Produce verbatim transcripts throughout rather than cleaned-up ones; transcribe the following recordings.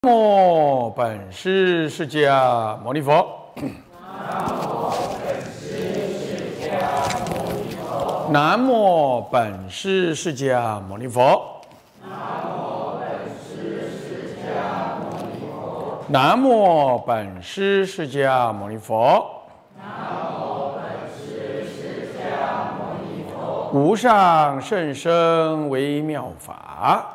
南无本师释迦牟尼佛。南无本师释迦牟尼佛。南无本师释迦牟尼佛。无上甚深微妙法。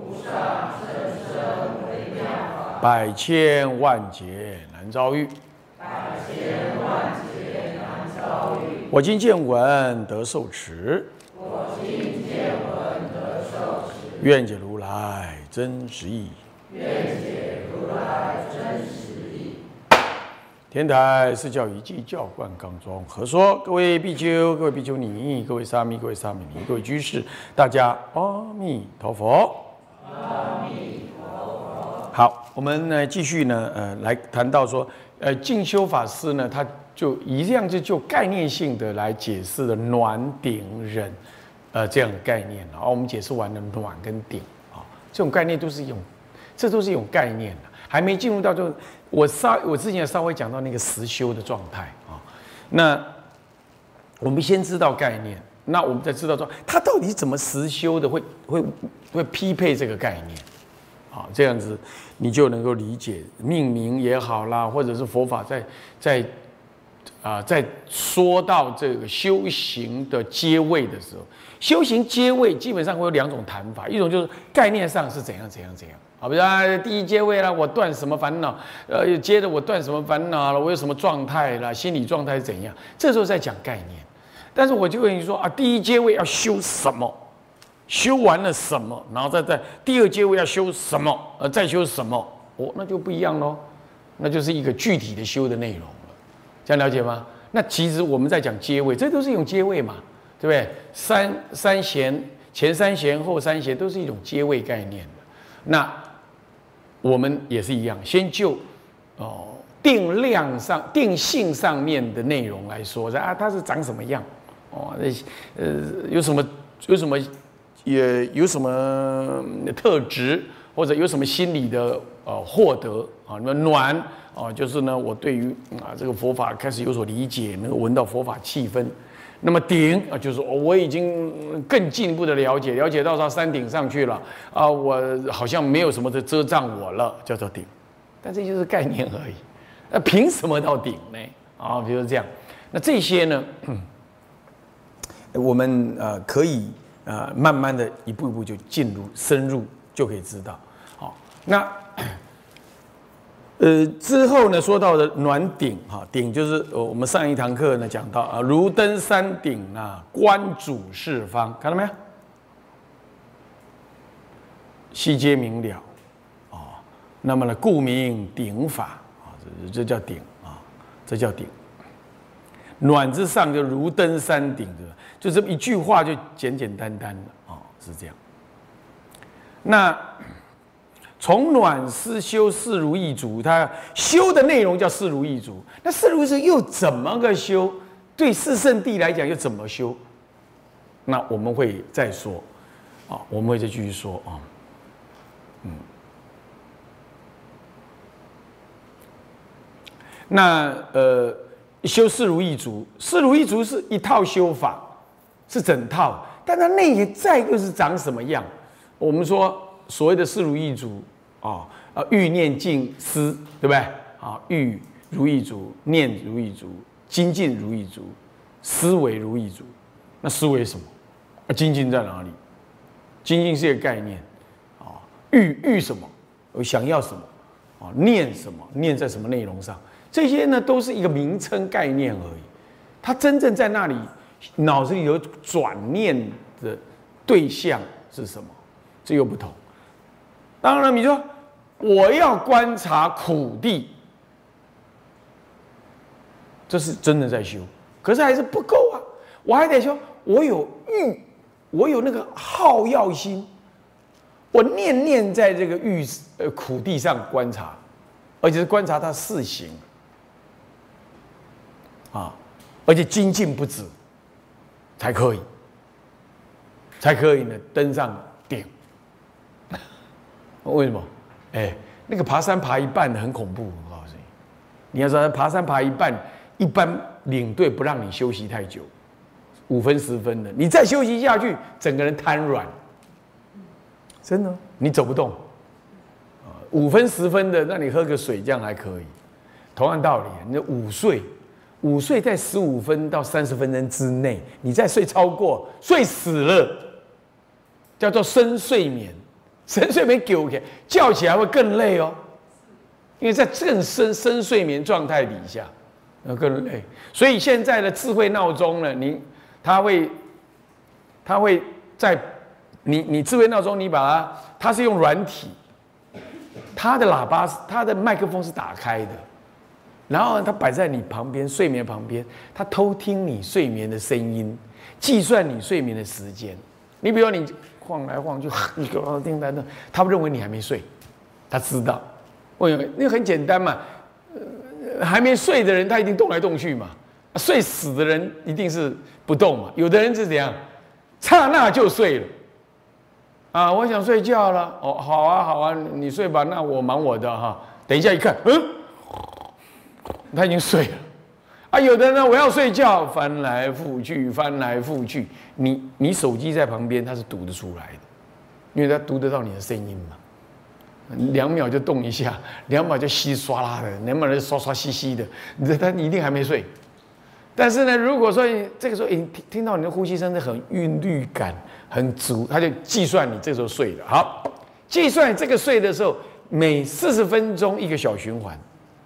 百千万劫难遭遇，百千万劫难遭遇。我今见闻得受持，我今见闻得受持。愿解如来真实义，愿解如来真实义。天台是教一记教观纲中何说？各位比丘、各位比丘尼、各位沙弥、各位沙弥尼、各位居士，大家阿弥陀佛。阿弥。好，我们呢继续呢，呃，来谈到说，呃，静修法师呢，他就一样就就概念性的来解释了暖、顶、忍，呃，这样的概念。然后我们解释完了暖跟顶啊，这种概念都是一种，这都是一种概念的，还没进入到就我稍我之前稍微讲到那个实修的状态啊。那我们先知道概念，那我们再知道说它到底怎么实修的，会会会匹配这个概念。啊，这样子你就能够理解命名也好啦，或者是佛法在在啊、呃、在说到这个修行的阶位的时候，修行阶位基本上会有两种谈法，一种就是概念上是怎样怎样怎样，好，比如啊第一阶位啦，我断什么烦恼，呃，接着我断什么烦恼了，我有什么状态啦，心理状态是怎样，这时候在讲概念。但是我就跟你说啊，第一阶位要修什么？修完了什么，然后再在第二阶位要修什么，呃，再修什么，哦，那就不一样喽，那就是一个具体的修的内容了，这样了解吗？那其实我们在讲阶位，这都是一种阶位嘛，对不对？三三弦，前三弦后三弦都是一种阶位概念的。那我们也是一样，先就哦定量上、定性上面的内容来说，啊，它是长什么样？哦，那呃有什么有什么？也有什么特质，或者有什么心理的呃获得啊？那么暖啊，就是呢，我对于啊这个佛法开始有所理解，能够闻到佛法气氛。那么顶啊，就是哦，我已经更进一步的了解，了解到到山顶上去了啊，我好像没有什么的遮障我了，叫做顶。但这就是概念而已。那凭什么到顶呢？啊，比如这样，那这些呢，我们呃可以。呃，慢慢的一步一步就进入深入，就可以知道。好，那呃之后呢，说到的暖顶哈，顶就是呃我们上一堂课呢讲到啊，如登山顶啊，观主四方，看到没有？悉皆明了啊。那么呢，故名顶法啊，这这叫顶啊，这叫顶。暖之上就如登山顶，对吧？就这么一句话就简简单单的啊，是这样。那从暖思修四如意足，它修的内容叫四如意足。那四如意足又怎么个修？对四圣谛来讲又怎么修？那我们会再说啊，我们会再继续说啊。嗯，那呃。修四如意足，四如意足是一套修法，是整套，但它内在又是长什么样？我们说所谓的四如意足啊，啊欲念净思，对不对？啊，欲如意足，念如意足，精进如意足，思维如意足。那思维什么？啊，精进在哪里？精进是一个概念啊，欲欲什么？我想要什么？啊，念什么？念在什么内容上？这些呢都是一个名称概念而已，它真正在那里脑子里有转念的对象是什么？这又不同。当然，你说我要观察苦地，这是真的在修，可是还是不够啊！我还得说，我有欲，我有那个好要心，我念念在这个欲呃苦地上观察，而且是观察它四行。啊，而且精进不止，才可以，才可以呢登上顶。为什么？哎， 那个爬山爬一半的很恐怖，我告诉你，你要知道爬山爬一半，一般领队不让你休息太久，五分十分的，你再休息下去，整个人瘫软，真的，你走不动。五分十分的，让你喝个水，这样还可以。同样道理，你的午睡，午睡在十五分到三十分钟之内，你再睡超过，睡死了，叫做深睡眠。深睡眠给起叫起来会更累哦，因为在更深深睡眠状态底下，那更累。所以现在的智慧闹钟呢，你它会，它会在你你智慧闹钟，你把它，它是用软体。它的喇叭，它的麦克风是打开的，然后它摆在你旁边，睡眠旁边，它偷听你睡眠的声音，计算你睡眠的时间。你比如说你晃来晃去，你给我叮当当，他认为你还没睡，他知道，为什么？那很简单嘛，呃，还没睡的人他一定动来动去嘛，睡死的人一定是不动嘛。有的人是怎样，刹那就睡了。啊，我想睡觉了。哦，好啊，好啊，你睡吧。那我忙我的哈。等一下一看，嗯，他已经睡了。啊，有的人呢，我要睡觉，翻来覆去，翻来覆去。你你手机在旁边，他是读得出来的，因为他读得到你的声音嘛。两秒就动一下，两秒就稀刷啦的，两秒就刷刷兮兮的。你这他一定还没睡。但是呢，如果说这个时候你听听到你的呼吸声是很韵律感很足，他就计算你这时候睡了。好，计算这个睡的时候，每四十分钟一个小循环，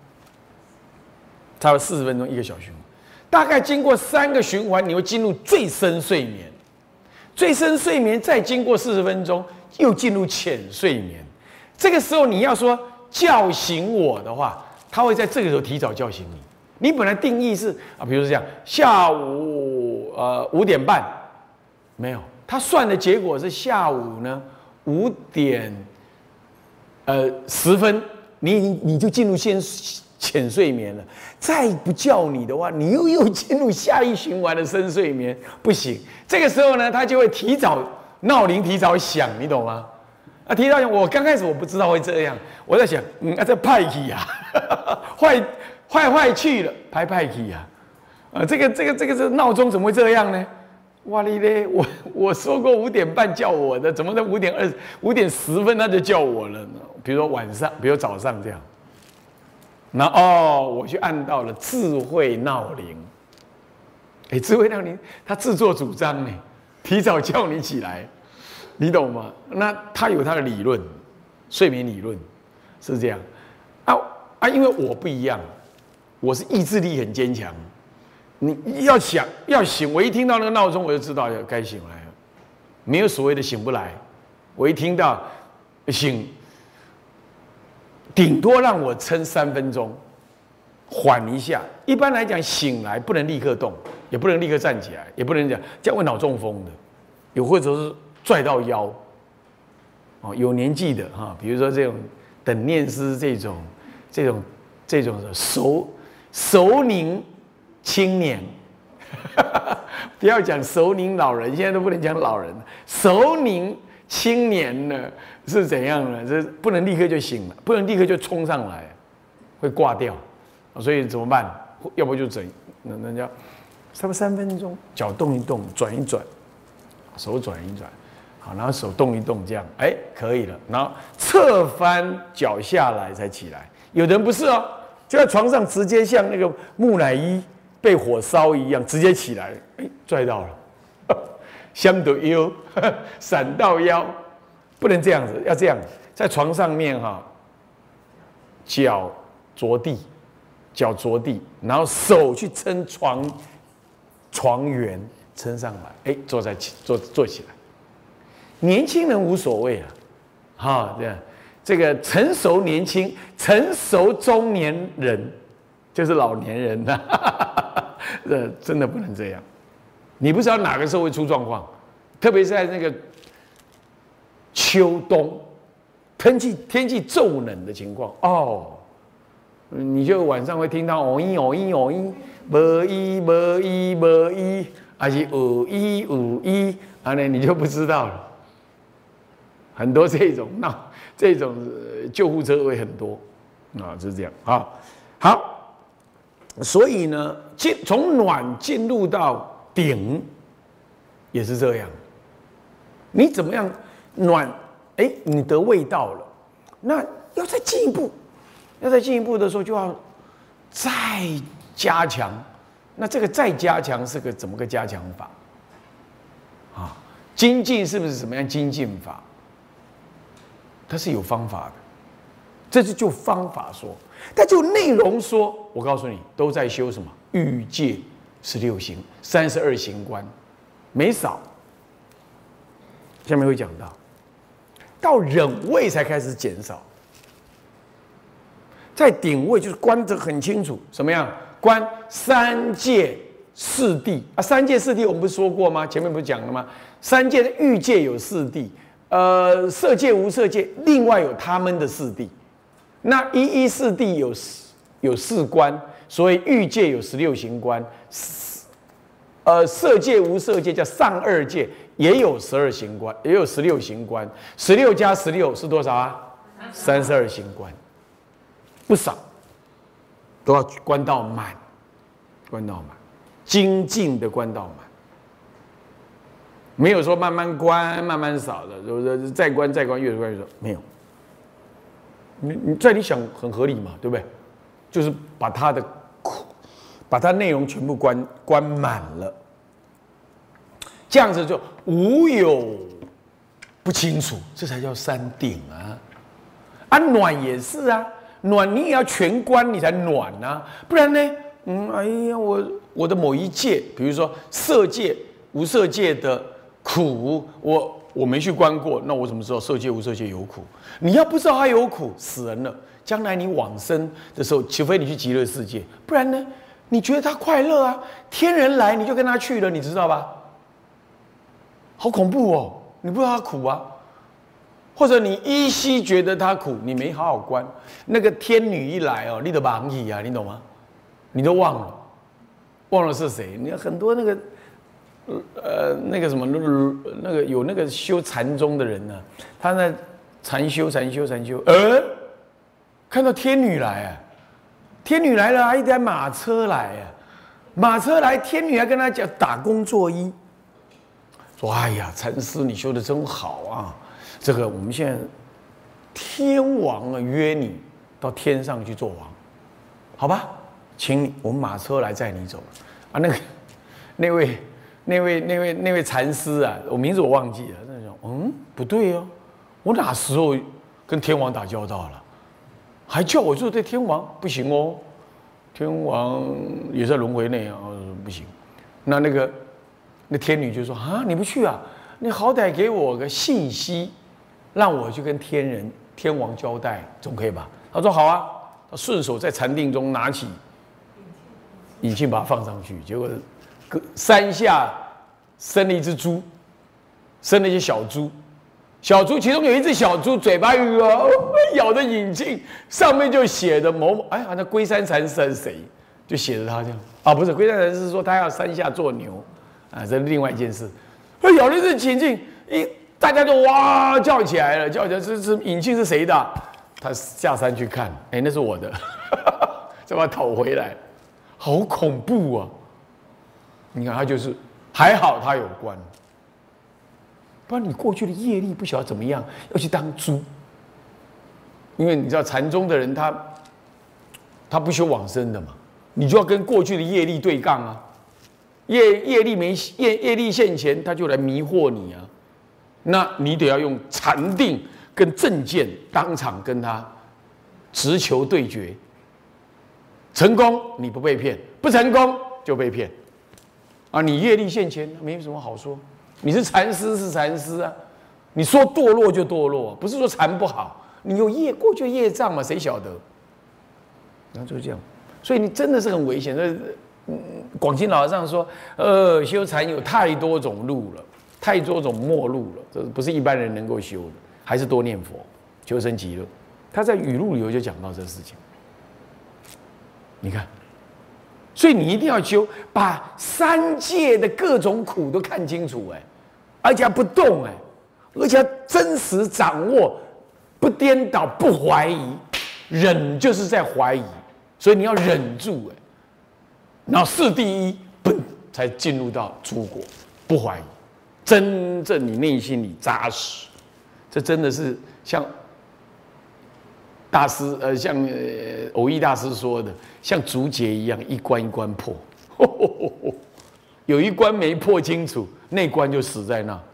差不多四十分钟一个小循环，大概经过三个循环，你会进入最深睡眠。最深睡眠再经过四十分钟，又进入浅睡眠。这个时候你要说叫醒我的话，他会在这个时候提早叫醒你。你本来定义是啊，比如说这样，下午呃五点半，没有，他算的结果是下午呢五点呃十分，你你就进入先浅睡眠了。再不叫你的话，你又又进入下一循环的深睡眠，不行。这个时候呢，他就会提早闹铃提早响，你懂吗？啊，提早响，我刚开始我不知道会这样，我在想，嗯，啊这派气呀，坏。坏坏去了，拍拍去呀，啊，这个这个这个这闹钟怎么会这样呢？哇哩嘞，我我说过五点半叫我的，怎么在五点二五点十分他就叫我了呢？比如说晚上，比如早上这样，那哦，我去按到了智慧闹铃，哎，智慧闹铃他自作主张呢，提早叫你起来，你懂吗？那他有他的理论，睡眠理论是这样，啊啊，因为我不一样。我是意志力很坚强，你要想要醒，我一听到那个闹钟，我就知道要该醒来了，没有所谓的醒不来。我一听到醒，顶多让我撑三分钟，缓一下。一般来讲，醒来不能立刻动，也不能立刻站起来，也不能讲这样会脑中风的，有或者是拽到腰。哦，有年纪的哈，比如说这种等念师这种这种这种熟。熟龄青年，不要讲熟龄老人，现在都不能讲老人。熟龄青年呢是怎样呢？这不能立刻就醒了，不能立刻就冲上来，会挂掉。所以怎么办？要不就整，那那叫差不多三分钟，脚动一动，转一转，手转一转，好，然后手动一动，这样，哎，可以了。然后侧翻脚下来才起来。有人不是哦。就在床上直接像那个木乃伊被火烧一样，直接起来，哎，拽到了，相得腰，闪到腰，不能这样子，要这样，在床上面哈，脚着地，脚着地，然后手去撑床床缘，撑上来，哎，坐在坐坐起来。年轻人无所谓啊，哈，这样。这个成熟年轻、成熟中年人，就是老年人呐、啊，这真的不能这样。你不知道哪个时候会出状况，特别是在那个秋冬天气天气骤冷的情况哦，你就晚上会听到哦咦哦咦哦咦，无咦无咦无咦，还是有咦有咦，啊呢你就不知道了。很多这种闹这种救护车会很多啊，就是这样啊。好，所以呢，进从暖进入到顶也是这样。你怎么样暖？哎，你得味道了，那要再进一步，要再进一步的时候就要再加强。那这个再加强是个怎么个加强法？啊，精进是不是怎么样精进法？它是有方法的，这是就方法说。但就内容说，我告诉你，都在修什么？欲界十六行、三十二行观，没少。下面会讲到，到忍位才开始减少。在顶位就是观得很清楚，什么样？观三界四谛啊，三界四谛我们不是说过吗？前面不是讲了吗？三界的欲界有四谛，呃，色界、无色界，另外有他们的四谛。那一一四谛有有四观，所以欲界有十六行观，呃，色界、无色界叫上二界，也有十二行观，也有十六行观。十六加十六是多少啊？三十二行观，不少，都要观到满，观到满，精进的观到满。没有说慢慢观、慢慢少的，就是再观、再观，越观越少，没有。你你在你想很合理嘛，对不对？就是把它的苦，把它内容全部关关满了，这样子就无有不清楚，这才叫三顶啊！啊，暖也是啊，暖你也要全观，你才暖啊，不然呢，嗯，哎呀，我我的某一界，比如说色界、无色界的苦，我。我没去观过，那我怎么知道色界无色界有苦？你要不知道它有苦，死人了。将来你往生的时候，除非你去极乐世界，不然呢？你觉得他快乐啊？天人来你就跟他去了，你知道吧？好恐怖哦！你不知道他苦啊，或者你依稀觉得他苦，你没好好观。那个天女一来哦，你都忘记啊，你懂吗？你都忘了，忘了是谁？你很多那个。呃，那个什么，那个有那个修禅宗的人呢、啊，他在禅修、禅修、禅修，呃，看到天女来啊，天女来了，还一台马车来啊，马车来，天女还跟他讲打工作揖，说：“哎呀，禅师你修的真好啊，这个我们现在天王啊约你到天上去做王，好吧，请你，我们马车来载你走啊。”那个那位。那位、那位、那位禅师啊，我名字我忘记了。那种，嗯，不对哦，我哪时候跟天王打交道了？还叫我做对天王，不行哦。天王也在轮回内啊，不行。那那个那天女就说：“啊，你不去啊？你好歹给我个信息，让我去跟天人、天王交代，总可以吧？”他说：“好啊。”他顺手在禅定中拿起引磬把它放上去，结果。山下生了一只猪，生了一些小猪，小猪其中有一只小猪嘴巴啊咬着引磬，上面就写着某某，哎，好像龟山禅师是谁，就写着他这样啊，不是龟山禅师说他要山下做牛啊，这是另外一件事。他咬了一只引磬，一大家都哇叫起来了，叫起来这这引磬是谁的？他下山去看，哎，那是我的，再把它讨回来，好恐怖啊！你看他就是还好他有关，不然你过去的业力不晓得怎么样，要去当猪。因为你知道禅宗的人他他不修往生的嘛，你就要跟过去的业力对杠啊。业业力没业业力现前，他就来迷惑你啊。那你得要用禅定跟正见当场跟他直球对决。成功你不被骗，不成功就被骗。啊，你业力现前，没什么好说。你是禅师是禅师啊，你说堕落就堕落，不是说禅不好。你有业过去业障嘛，谁晓得？然后就是这样，所以你真的是很危险。嗯，广清老和尚说，呃，修禅有太多种路了，太多种末路了，这不是一般人能够修的，还是多念佛，求生极乐。他在语录里头就讲到这事情，你看。所以你一定要修，把三界的各种苦都看清楚，哎，而且不动，哎，而且要真实掌握不颠倒，不怀疑。忍就是在怀疑，所以你要忍住哎。然后四第一，本才进入到出国，不怀疑，真正你内心里扎实。这真的是像大师呃，像呃偶益大师说的，像竹节一样，一关一关破。呵呵呵呵有一关没破清楚，那关就死在那。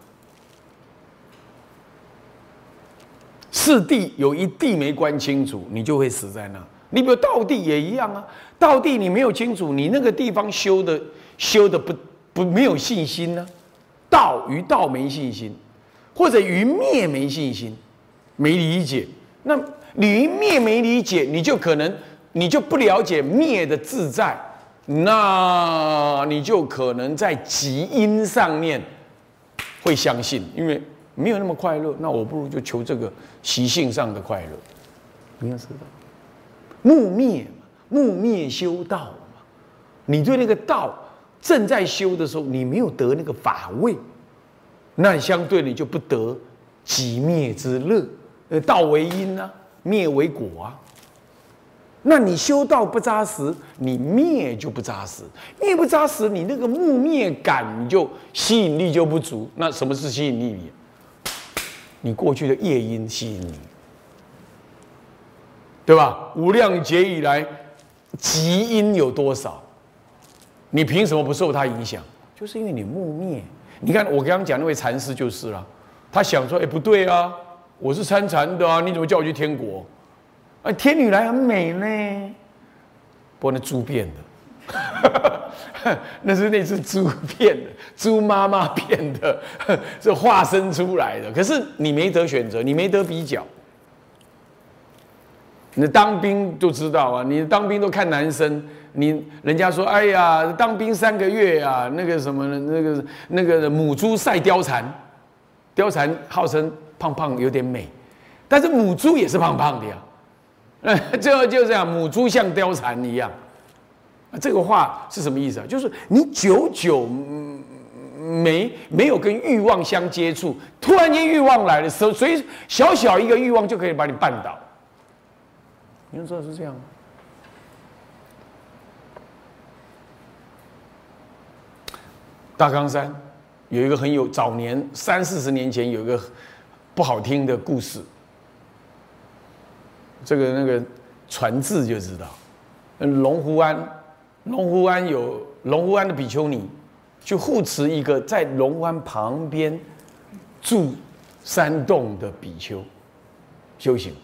四地有一地没关清楚，你就会死在那。你比如道地也一样啊，道地你没有清楚，你那个地方修的修的不不没有信心呢、啊。道于道没信心，或者于灭没信心，没理解。那你于灭没理解，你就可能你就不了解灭的自在，那你就可能在极因上面会相信，因为没有那么快乐，那我不如就求这个习性上的快乐。你要知道，木灭嘛，木灭修道嘛。你对那个道正在修的时候，你没有得那个法味，那相对你就不得即灭之乐。呃，道为因啊，灭为果啊。那你修道不扎实，你灭就不扎实。灭不扎实，你那个木灭感，你就吸引力就不足。那什么是吸引力？你过去的业因吸引你，对吧？无量劫以来，极因有多少？你凭什么不受它影响？就是因为你木灭。你看我刚刚讲那位禅师就是了，他想说：哎，不对啊，我是参禅的啊，你怎么叫我去天国？哎，天女来很美呢，不过那猪变的，那是那只猪变的，猪妈妈变的，是化身出来的。可是你没得选择，你没得比较。你当兵就知道啊，你当兵都看男生，你人家说，哎呀，当兵三个月啊，那个什么，那个那个母猪赛貂蝉，貂蝉号称胖胖有点美，但是母猪也是胖胖的呀。最后就这样，母猪像貂蝉一样。这个话是什么意思啊？就是你久久没没有跟欲望相接触，突然间欲望来了，所以小小一个欲望就可以把你绊倒。你们知道是这样吗？大冈山有一个很有早年三四十年前有一个不好听的故事。这个那个传字就知道，龙湖庵，龙湖庵有龙湖庵的比丘尼，去护持一个在龙湖庵旁边住山洞的比丘修行。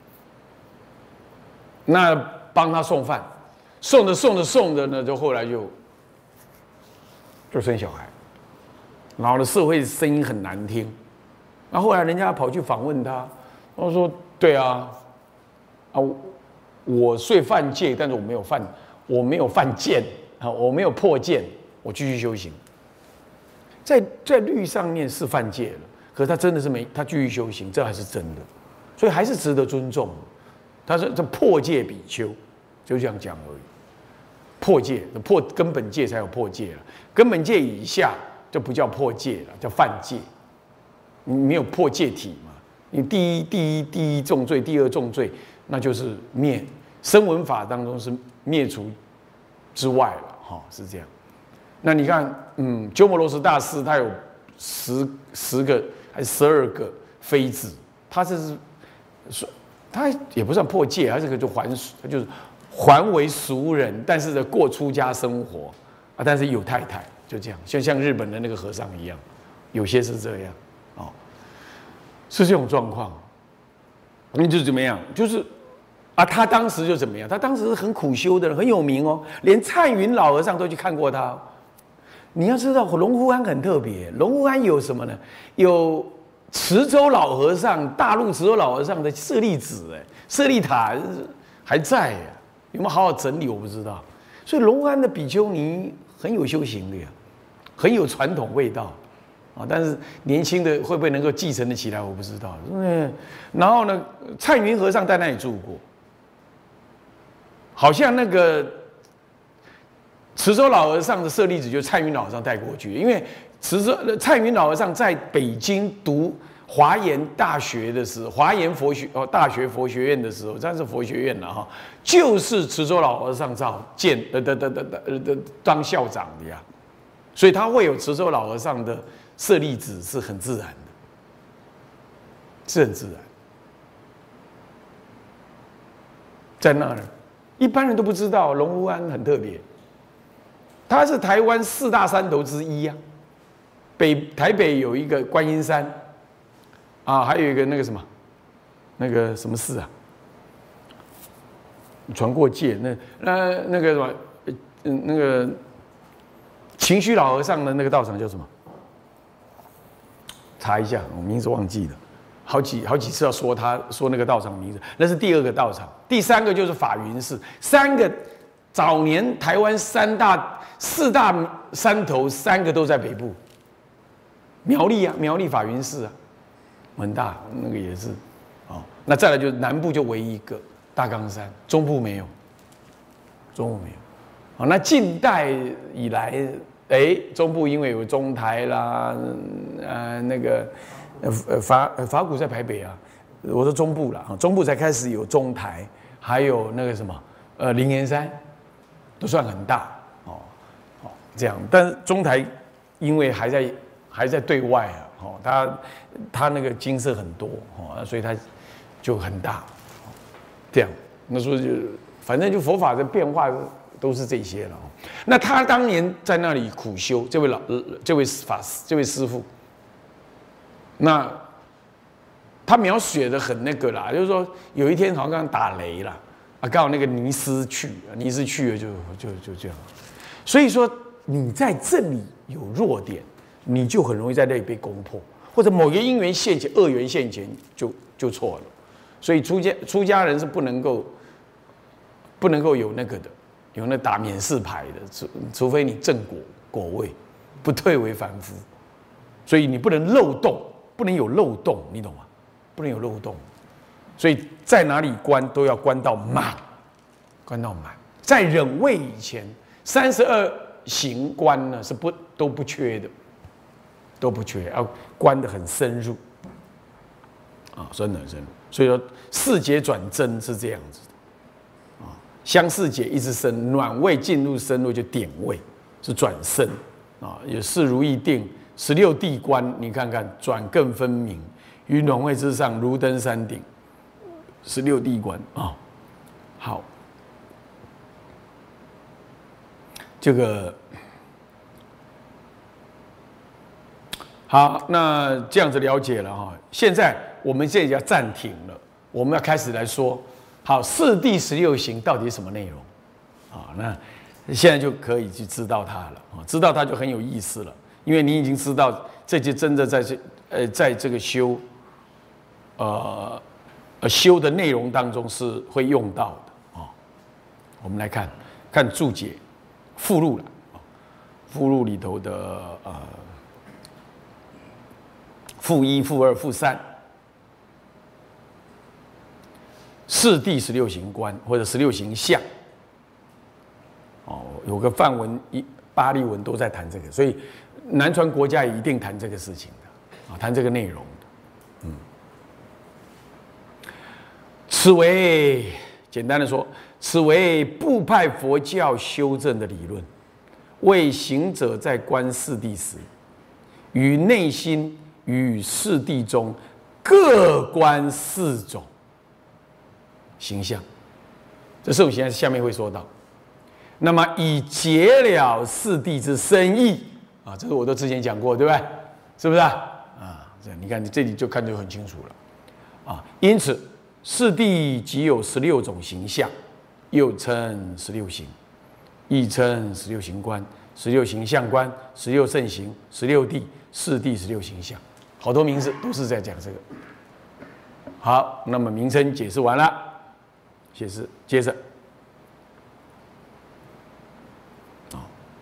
那帮他送饭，送着送着送着呢，就后来就就生小孩，然后呢社会声音很难听，然后后来人家跑去访问他，他说：“对啊。”啊，我虽犯戒，但是我没有犯，我没有犯戒啊，我没有破戒，我继续修行。在在律上面是犯戒了，可是他真的是没，他继续修行，这还是真的，所以还是值得尊重。他说这破戒比丘，就这样讲而已。破戒，破根本戒才有破戒了，根本戒以下就不叫破戒了，叫犯戒。你没有破戒体嘛？你第一第一第一重罪，第二重罪。那就是灭声闻法当中是灭除之外了，哈，是这样。那你看，嗯，鸠摩罗什大师他有十十个还是十二个妃子，他这是他也不算破戒，他这个就还他就是还为俗人，但是呢过出家生活啊，但是有太太，就这样，就像日本的那个和尚一样，有些是这样，哦，是这种状况。那就怎么样？就是啊，他当时就怎么样？他当时是很苦修的人，很有名哦，连蔡云老和尚都去看过他。你要知道，龙湖庵很特别，龙湖庵有什么呢？有池州老和尚，大陆池州老和尚的舍利子，哎，舍利塔还在呀，有没有好好整理？我不知道。所以龙湖庵的比丘尼很有修行的呀，很有传统味道。啊，但是年轻的会不会能够继承得起来，我不知道。嗯，然后呢，蔡云和尚在那里住过，好像那个池州老和尚的舍利子就蔡云老和尚带过去，因为池州蔡云老和尚在北京读华严大学的时候，华严佛学哦大学佛学院的时候，这是佛学院了哈，就是慈州老和尚造建的的的的的的当校长的呀，所以他会有慈州老和尚的舍利子是很自然的，是很自然，在那儿，一般人都不知道龙湖庵很特别，它是台湾四大山头之一呀、啊，北台北有一个观音山。啊，还有一个那个什么，那个什么寺啊，传过界，那那那个什么，嗯，那个情绪老和尚的那个道场叫什么？查一下，我名字忘记了，好几好几次要说他说那个道场名字，那是第二个道场，第三个就是法云寺，三个早年台湾三大四大山头，三个都在北部，苗栗啊，苗栗法云寺啊。很大，那个也是，哦，那再来就是南部就唯一一个大冈山，中部没有，中部没有，哦，那近代以来，哎，中部因为有中台啦，呃，那个呃法法鼓在台北啊，我说中部啦，中部才开始有中台，还有那个什么，呃，灵岩山，都算很大，哦，哦，这样，但是中台因为还在还在对外啊。哦，它它那个金色很多哦，所以它就很大，这样。那时候就反正就佛法的变化都是这些了。哦，那他当年在那里苦修，这位老这位法师这位师父，那他描写的很那个啦，就是说有一天好像打雷了啊，刚好那个尼斯去，尼斯去了就就就这样。所以说你在这里有弱点。你就很容易在那里被攻破，或者某个因缘现前、恶缘现前就就错了。所以出家出家人是不能够不能够有那个的，有那打免试牌的，除除非你正果果位，不退为凡夫。所以你不能漏洞，不能有漏洞，你懂吗？不能有漏洞。所以在哪里关都要关到满，关到满。在忍位以前，三十二行关呢是不都不缺的。都不缺，要关得很深入，啊，深得很深入。所以说，四节转真是这样子的，啊，相四节一直升，暖位进入深位就点位，是转身，啊，有四如意定，十六地关，你看看转更分明，于暖位之上如登山顶，十六地关啊，好，这个。好，那这样子了解了哈。现在我们现在要暂停了，我们要开始来说，好，四谛十六行到底是什么内容？啊，那现在就可以去知道它了啊，知道它就很有意思了，因为你已经知道这些真的在这呃在这个修，呃呃修的内容当中是会用到的啊。我们来看看注解附录了，附录里头的呃。负一、负二、负三，四谛十六行观或者十六行相，哦，有个梵文、一巴利文都在谈这个，所以南传国家也一定谈这个事情的，啊，谈这个内容的，嗯，此为简单的说，此为部派佛教修正的理论，为行者在观四谛时，与内心。与四谛中各观四种形象，这四种形象下面会说到。那么以解了四谛之深意啊，这个我都之前讲过，对不对？是不是啊？啊，这样你看你这里就看得很清楚了啊。因此四谛即有十六种形象，又称十六行，亦称十六行观、十六行相观、十六圣行、十六谛、四谛十六行相。好多名字都是在讲这个。好，那么名称解释完了，解释接着，啊，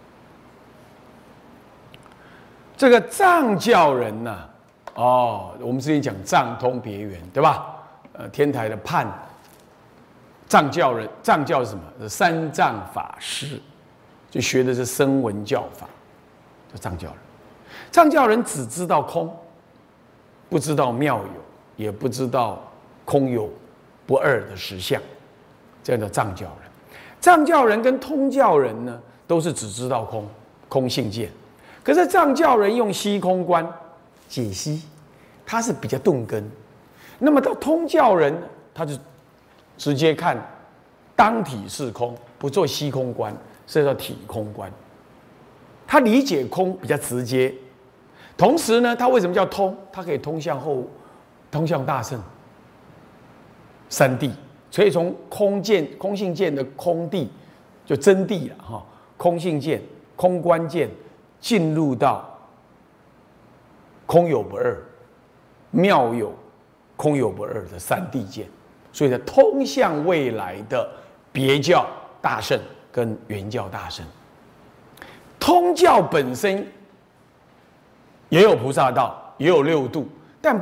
这个藏教人呢、啊，哦，我们之前讲藏通别圆，对吧？呃，天台的判，藏教人，藏教是什么？是三藏法师，就学的是声闻教法，叫藏教人。藏教人只知道空。 不知道妙有，也不知道空有不二的实相，这样的藏教人。藏教人跟通教人呢，都是只知道空，空性见。可是藏教人用虚空观解析，他是比较钝根。那么到通教人，他就直接看当体是空，不做虚空观，是叫体空观。他理解空比较直接，同时呢，他为什么叫通？他可以通向后，通向大圣三谛，所以从空见、空性见的空谛，就真谛了哈，空性见、空观见，进入到空有不二、妙有、空有不二的三谛见，所以它通向未来的别教大圣跟原教大圣。通教本身也有菩萨道，也有六度，但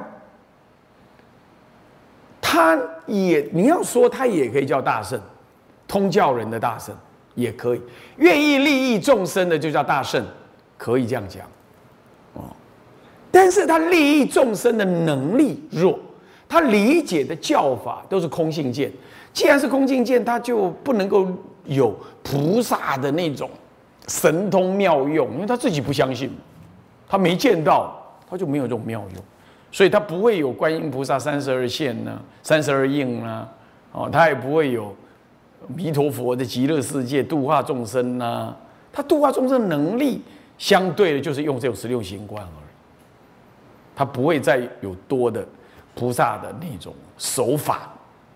他也你要说他也可以叫大圣，通教人的大圣也可以，愿意利益众生的就叫大圣，可以这样讲哦。但是他利益众生的能力弱，他理解的教法都是空性见。既然是空性见，他就不能够有菩萨的那种神通妙用，因为他自己不相信，他没见到，他就没有这种妙用，所以他不会有观音菩萨三十二现呢、三十二应呢，哦，他也不会有弥陀佛的极乐世界度化众生呢。他度化众生的能力，相对的就是用这种十六行观而已，他不会再有多的菩萨的那种手法，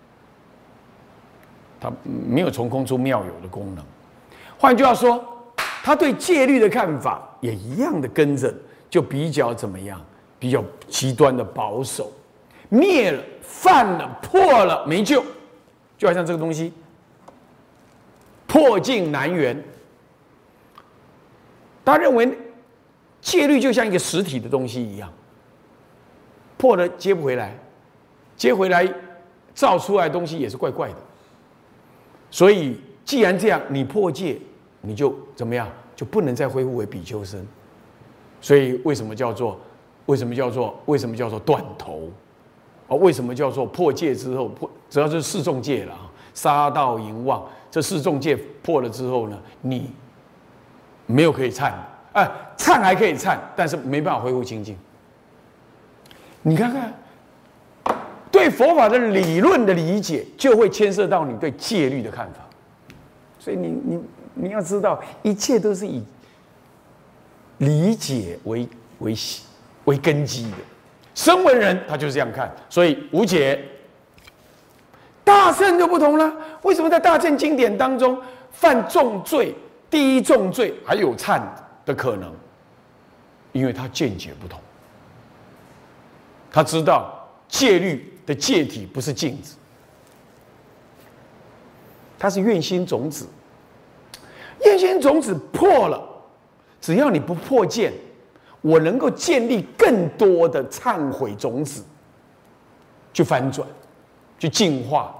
他没有从空出妙有的功能。换句话说，他对戒律的看法也一样的跟着，就比较怎么样？比较极端的保守，灭了、犯了、破了没救，就好像这个东西破镜难圆。他认为戒律就像一个实体的东西一样，破了接不回来，接回来造出来的东西也是怪怪的。所以既然这样，你破戒，你就怎么样？就不能再恢复为比丘僧。所以为什么叫做为什么叫做为什么叫做断头？哦，为什么叫做破戒之后破？主要是四众戒了啊，杀盗淫妄这四众戒破了之后呢，你没有可以忏，哎，忏还可以忏，但是没办法恢复清净。你看看，对佛法的理论的理解，就会牵涉到你对戒律的看法。所以你你你要知道，一切都是以理解为为为根基的。声闻人他就是这样看，所以无解。大乘就不同了，为什么在大乘经典当中犯重罪，第一重罪还有忏的可能？因为他见解不同，他知道戒律的戒体不是镜子，它是愿心种子。愿心种子破了，只要你不破见，我能够建立更多的忏悔种子，去翻转，去净化。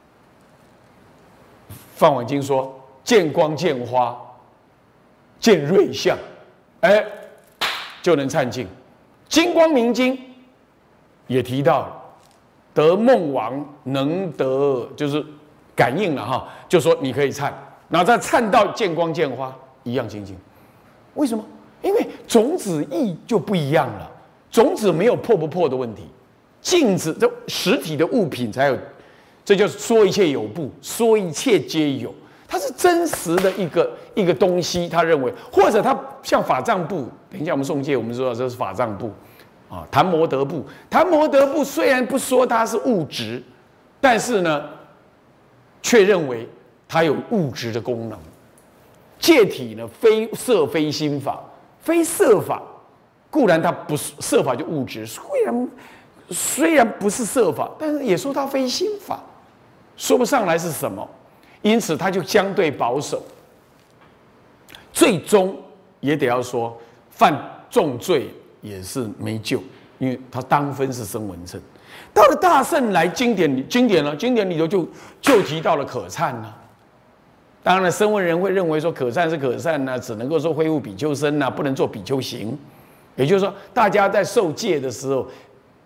梵网经说：见光见花，见瑞相，哎，就能忏净。金光明经也提到了，得梦王能得，就是感应了哈，就说你可以忏，然后再忏到见光见花一样清净。为什么？因为种子义就不一样了，种子没有破不破的问题，镜子这实体的物品才有，这就是说一切有部，说一切皆有，它是真实的一个一个东西。他认为，或者他像法藏部，等一下我们诵戒，我们说这是法藏部啊，檀摩德部，檀摩德部虽然不说它是物质，但是呢，却认为它有物质的功能。戒体呢，非色非心法。非色法，固然它不是色法就物质，虽然虽然不是色法，但是也说它非心法，说不上来是什么，因此它就相对保守。最终也得要说，犯重罪也是没救，因为它当分是声闻乘。到了大乘来经典里，经典了，经典里头就就提到了可忏啊。当然了，声闻人会认为说可忏是可忏呢，只能够说恢复比丘身呢，不能做比丘行。也就是说，大家在受戒的时候，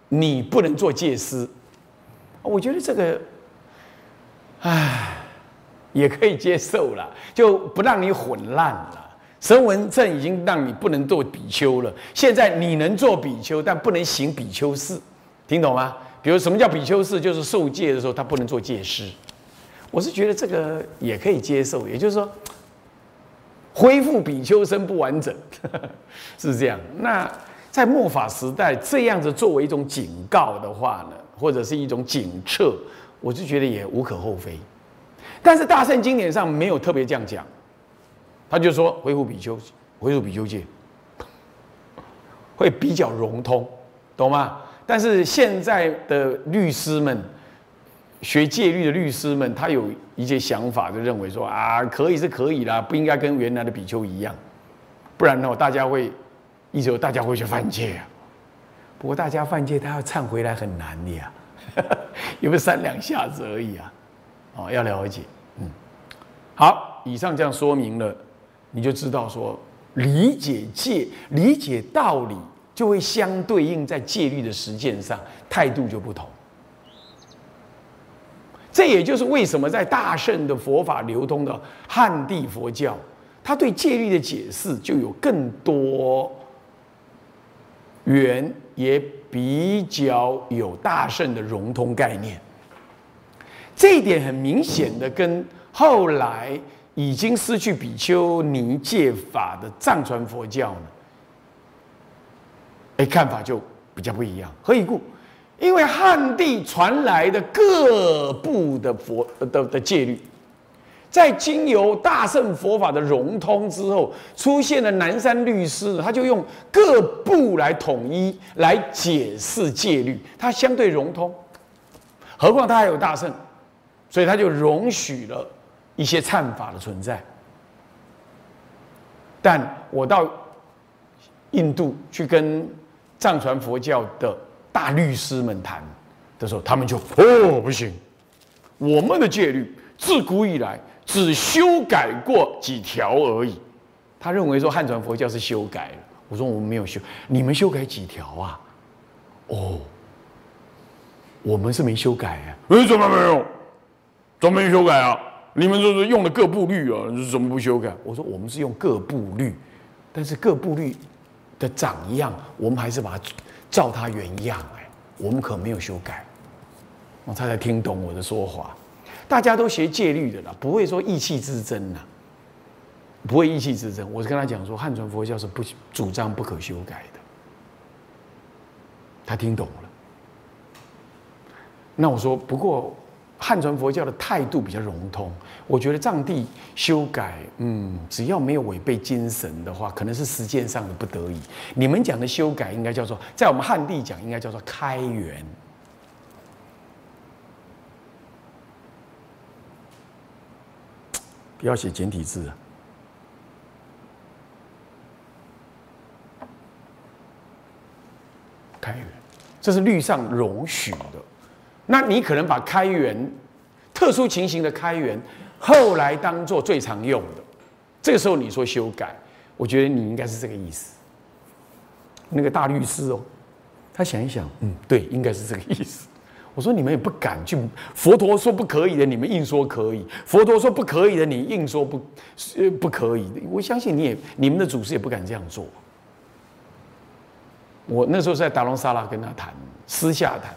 你不能做戒师。我觉得这个，唉，也可以接受了，就不让你混乱了。声闻乘已经让你不能做比丘了，现在你能做比丘，但不能行比丘事，听懂吗？比如什么叫比丘事，就是受戒的时候他不能做戒师。我是觉得这个也可以接受，也就是说，恢复比丘身不完整，是这样。那在末法时代，这样子作为一种警告的话呢，或者是一种警策，我就觉得也无可厚非。但是大乘经典上没有特别这样讲，他就说恢复比丘，恢复比丘戒，会比较融通，懂吗？但是现在的律师们，学戒律的律师们，他有一些想法，就认为说啊，可以是可以啦，不应该跟原来的比丘一样，不然呢，大家会。意思说大家会去犯戒啊，不过大家犯戒，他要忏回来很难的呀，有没有三两下子而已啊？哦，要了解，嗯，好，以上这样说明了，你就知道说理解戒、理解道理，就会相对应在戒律的实践上态度就不同。这也就是为什么在大乘的佛法流通的汉地佛教，他对戒律的解释就有更多。缘也比较有大乘的融通概念，这一点很明显的跟后来已经失去比丘尼戒法的藏传佛教呢，哎，看法就比较不一样。何以故？因为汉地传来的各部的佛的的戒律。在经由大乘佛法的融通之后，出现了南山律师，他就用各部来统一来解释戒律，它相对融通。何况它还有大乘，所以他就容许了一些忏法的存在。但我到印度去跟藏传佛教的大律师们谈的时候，他们就哦不行，我们的戒律自古以来。只修改过几条而已，他认为说汉传佛教是修改了。我说我们没有修，你们修改几条啊？哦，我们是没修改啊。哎，怎么没有？怎么没修改啊？你们就是用的各部律啊，怎么不修改？我说我们是用各部律，但是各部律的长样，我们还是把它照它原样。哎，我们可没有修改。我他才听懂我的说法。大家都学戒律的啦，不会说意气之争啦，不会意气之争。我是跟他讲说，汉传佛教是不主张不可修改的，他听懂了。那我说，不过汉传佛教的态度比较融通，我觉得藏地修改，嗯，只要没有违背精神的话，可能是实践上的不得已。你们讲的修改，应该叫做，在我们汉地讲，应该叫做开源。不要写简体字啊！开源，这是律上容许的。那你可能把开源、特殊情形的开源，后来当做最常用的。这个时候你说修改，我觉得你应该是这个意思。那个大律师哦，他想一想，嗯，对，应该是这个意思。我说你们也不敢去，佛陀说不可以的，你们硬说可以；佛陀说不可以的，你硬说不，呃，不可以的。我相信你也，你们的祖师也不敢这样做。我那时候是在达隆萨拉跟他谈，私下谈。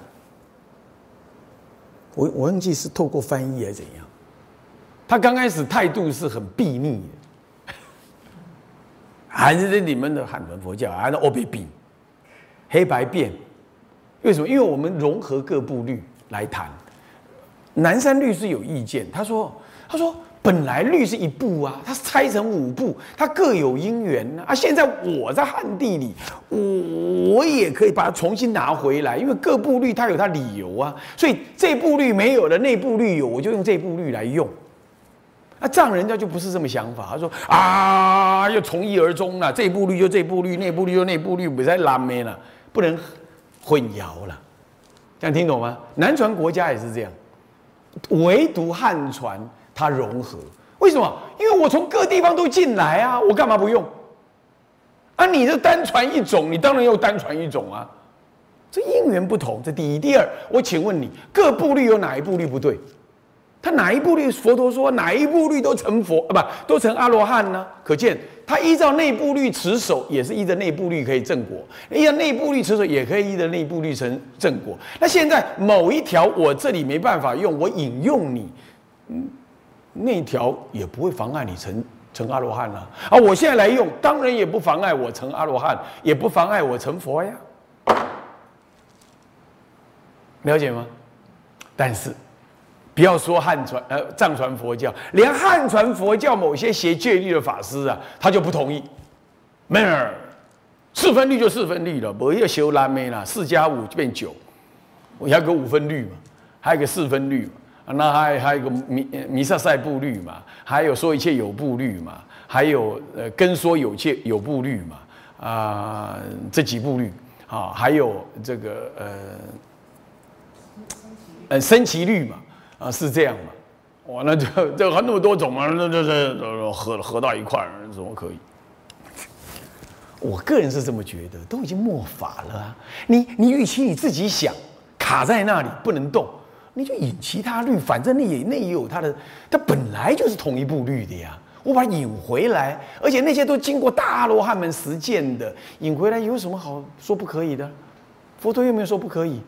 我我忘记是透过翻译还是怎样。他刚开始态度是很避逆的，还是你们的汉传佛教，还是欧北比黑白变。为什么？因为我们融合各部律来谈。南山律师有意见，他说：“他说本来律是一部啊，它拆成五部，它各有因缘啊。啊现在我在汉地里，我我也可以把它重新拿回来，因为各部律它有它理由啊。所以这部律没有了，那部律有，我就用这部律来用。啊，藏人家就不是这么想法，他说啊，要从一而终了，这部律就这部律，那部律就那部律，不再拉没了，不能。”混淆了，这样听懂吗？南传国家也是这样，唯独汉传它融合。为什么？因为我从各地方都进来啊，我干嘛不用？啊，你是单传一种，你当然要单传一种啊， 这因缘不同，这第一。第二，我请问你，各部律有哪一部律不对？他哪一部律？佛陀说哪一部律都成佛啊，不都成阿罗汉呢？可见他依照内部律持守，也是依着内部律可以正果；依照内部律持守，也可以依着内部律成正果。那现在某一条我这里没办法用，我引用你，嗯，那条也不会妨碍你成成阿罗汉啊。啊，我现在来用，当然也不妨碍我成阿罗汉，也不妨碍我成佛呀。了解吗？但是。不要说汉传呃藏传佛教，连汉传佛教某些学戒律的法师啊，他就不同意。没儿，四分律就四分律了，不要修蓝莓啦，四加五就变九。我还有个五分律嘛，还有个四分律嘛，那还还有一个弥弥撒赛部律嘛，还有说一切有部律嘛，还有呃跟说有切有部律嘛，啊、呃、这几部律啊，还有这个呃呃升旗律嘛。啊，是这样嘛？哇，那就就还那么多种嘛，那这这合合到一块儿，怎么可以？我个人是这么觉得，都已经末法了啊！你你与其你自己想卡在那里不能动，你就引其他律，反正那也那也有它的，它本来就是同一部律的呀。我把它引回来，而且那些都经过大阿罗汉们实践的，引回来有什么好说不可以的？佛陀又没有说不可以，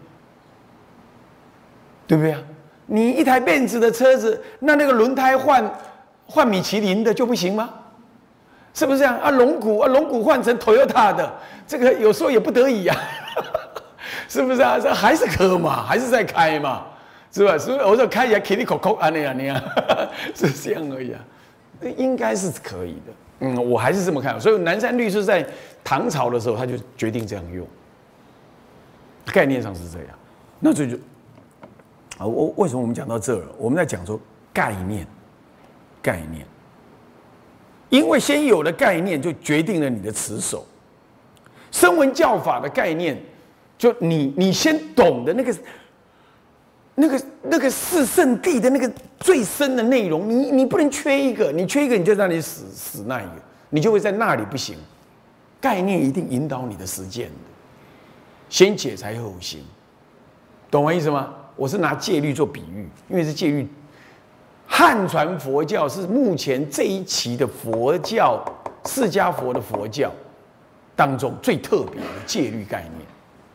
对不对啊？你一台奔驰的车子，那那个轮胎换换米其林的就不行吗？是不是这样啊？龙骨啊，龙骨换成 Toyota 的，这个有时候也不得已啊，是不是啊？这还是可嘛，还是在开嘛，是吧？所以我说开起来 Kitty Coco 啊那样那样，是这样而已啊，应该是可以的。嗯，我还是这么看。所以南山律师在唐朝的时候，他就决定这样用，概念上是这样。那这就。啊，我为什么我们讲到这儿？我们在讲说概念，概念，因为先有了概念，就决定了你的持守。声闻教法的概念，就你你先懂的那个、那个、那个四圣谛的那个最深的内容，你你不能缺一个，你缺一个你就让你死死那一个，你就会在那里不行。概念一定引导你的实践的，先解才后行，懂我意思吗？我是拿戒律做比喻，因为是戒律。汉传佛教是目前这一期的佛教释迦佛的佛教当中最特别的戒律概念。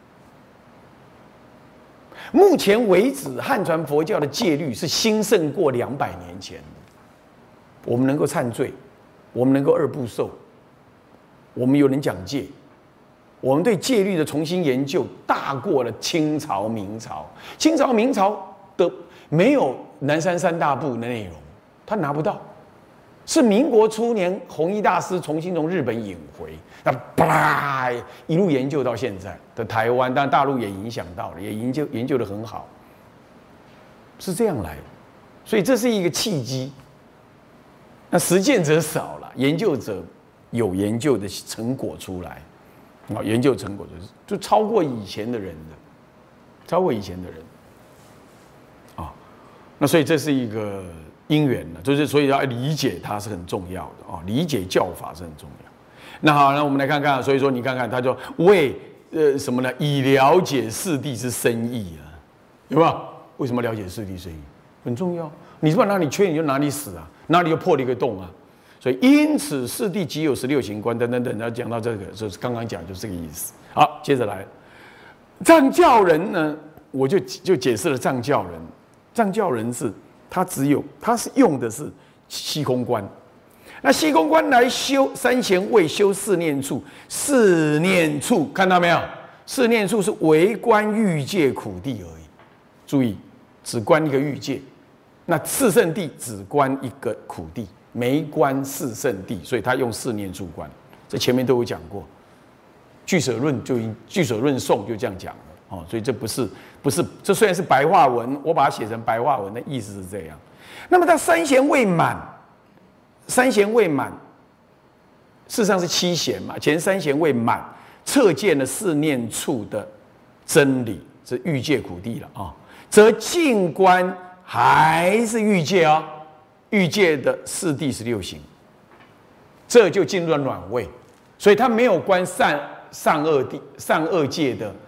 目前为止，汉传佛教的戒律是兴盛过两百年前的。我们能够忏罪，我们能够二部受，我们有人讲戒。我们对戒律的重新研究，大过了清朝、明朝。清朝、明朝的没有南山三大部的内容，他拿不到。是民国初年，弘一大师重新从日本引回，那啪一路研究到现在的台湾，当然大陆也影响到了，也研究研究得很好，是这样来的。所以这是一个契机。那实践者少了，研究者有研究的成果出来。啊，研究成果就是就超过以前的人的，超过以前的人，啊，那所以这是一个因缘呢，就是所以要理解它是很重要的啊，理解教法是很重要。那好，那我们来看看，所以说你看看，他说为呃什么呢？以了解四谛之深意啊，有没有？为什么了解四谛深意很重要？你不然哪里缺你就哪里死啊，哪里就破了一个洞啊。所以，因此四谛即有十六行观等等等，然后讲到这个，就是刚刚讲就是这个意思。好，接着来，藏教人呢，我就就解释了藏教人。藏教人是他只有他是用的是虚空观，那虚空观来修三贤位，修四念处，四念处看到没有？四念处是唯观欲界苦地而已，注意，只观一个欲界。那四圣谛只观一个苦地。没观四圣谛，所以他用四念处观，这前面都有讲过。俱舍论就俱舍论颂就这样讲了哦，所以这不是不是这虽然是白话文，我把它写成白话文的意思是这样。那么他三贤未满，三贤未满，事实上是七贤嘛，前三贤未满，测见了四念处的真理，是欲界苦地了啊、哦，则静观还是欲界啊、哦。欲界的四谛十六行，这就进入了暖位，所以他没有观善善恶地善恶界的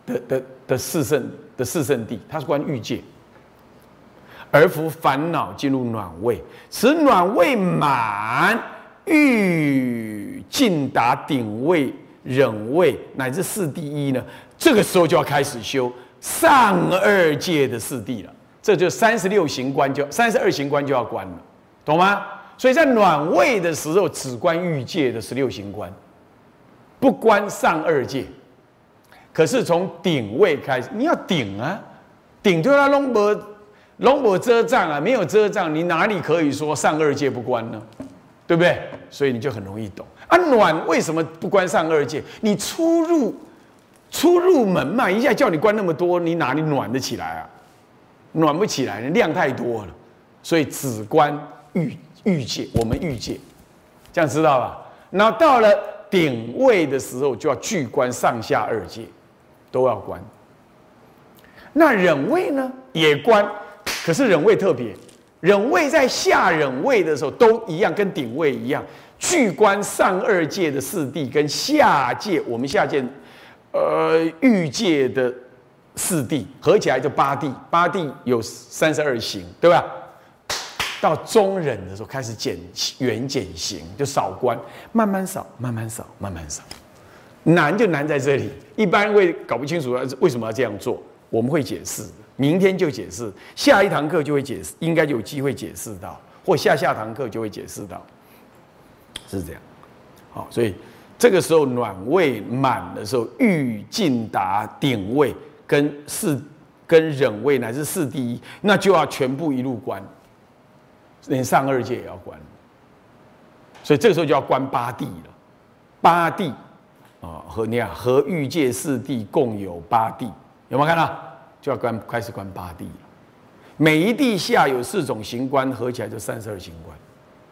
的的的四圣的四圣谛，它是观欲界。而夫烦恼进入暖位，此暖位满，欲尽达顶位、忍位乃至四谛一呢，这个时候就要开始修上二界的四谛了。这就三十六行观就三十二行观就要观了，懂吗？所以在暖位的时候，只观欲界的十六行观，不观上二界。可是从顶位开始，你要顶啊，顶对它拢无拢无遮障啊，没有遮障，你哪里可以说上二界不观呢？对不对？所以你就很容易懂啊。暖为什么不观上二界？你出入出入门嘛，一下叫你观那么多，你哪里暖得起来啊？暖不起来，量太多了，所以只观欲欲界，我们欲界，这样知道吧？然后到了顶位的时候，就要具观上下二界，都要观。那忍位呢，也观，可是忍位特别，忍位在下忍位的时候都一样，跟顶位一样，具观上二界的四谛跟下界，我们下界，呃，欲界的四谛合起来就八谛，八谛有三十二行，对吧？到中忍的时候开始减圆减行，就少观，慢慢少，慢慢少，慢慢少。难就难在这里，一般会搞不清楚为什么要这样做，我们会解释，明天就解释，下一堂课就会解释，应该有机会解释到，或下下堂课就会解释到，是这样。好，所以这个时候暖位满的时候，欲尽达顶位跟四跟忍位乃至四谛一，那就要全部一路观。连上二界也要观，所以这个时候就要观八谛了。八谛啊，和你看和欲界四谛共有八谛，有没有看到？就要观开始观八谛了。每一谛下有四种行观，合起来就三十二行观。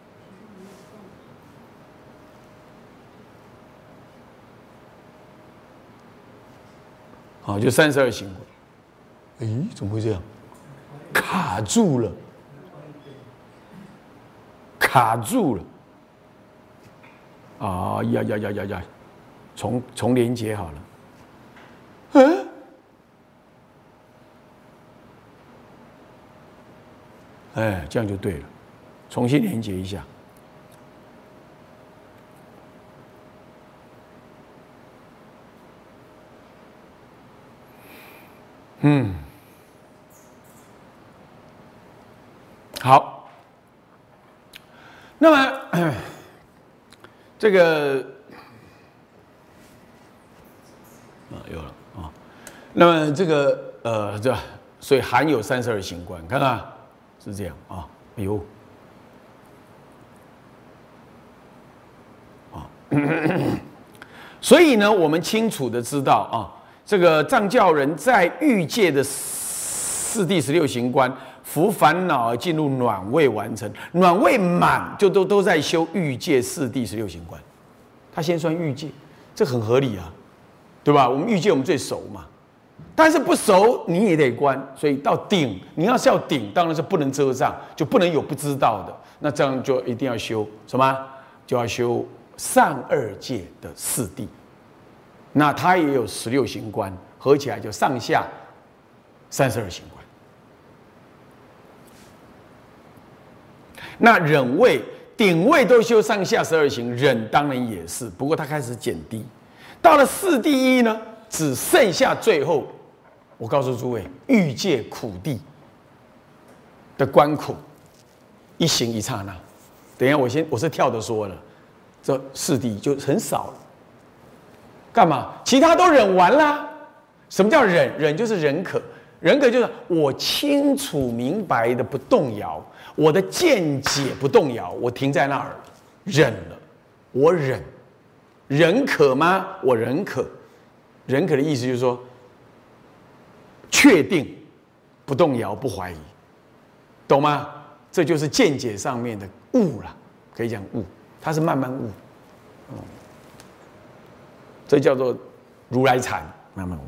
好，就三十二行观。咦，怎么会这样？卡住了。卡住了，啊呀呀呀呀呀！重重连接好了，嗯，哎，这样就对了，重新连接一下。嗯，好。那么，这个啊有了啊，那么这个呃这所以含有三十二行观，看看是这样啊，哎呦啊，所以呢，我们清楚的知道啊，这个藏教人在欲界的四谛十六行观。服烦恼而进入暖位完成，暖位满就都都在修欲界四谛十六行观。他先算欲界，这很合理啊，对吧？我们欲界我们最熟嘛，但是不熟你也得观，所以到顶，你要是要顶，当然是不能遮障，就不能有不知道的，那这样就一定要修什么？就要修上二界的四谛。那它也有十六行观，合起来就上下三十二行观。那忍位、顶位都修上下十二行，忍当然也是，不过它开始减低。到了四谛一呢，只剩下最后，我告诉诸位，欲界苦谛的观苦，一行一刹那。等一下，我先我是跳着说了，这四谛就很少了。干嘛？其他都忍完啦。什么叫忍？忍就是忍可，忍可就是我清楚明白的不动摇。我的见解不动摇，我停在那儿，忍了，我忍，忍可吗？我忍可，忍可的意思就是说，确定，不动摇，不怀疑，懂吗？这就是见解上面的悟了，可以讲悟，它是慢慢悟，嗯，这叫做如来禅，慢慢悟。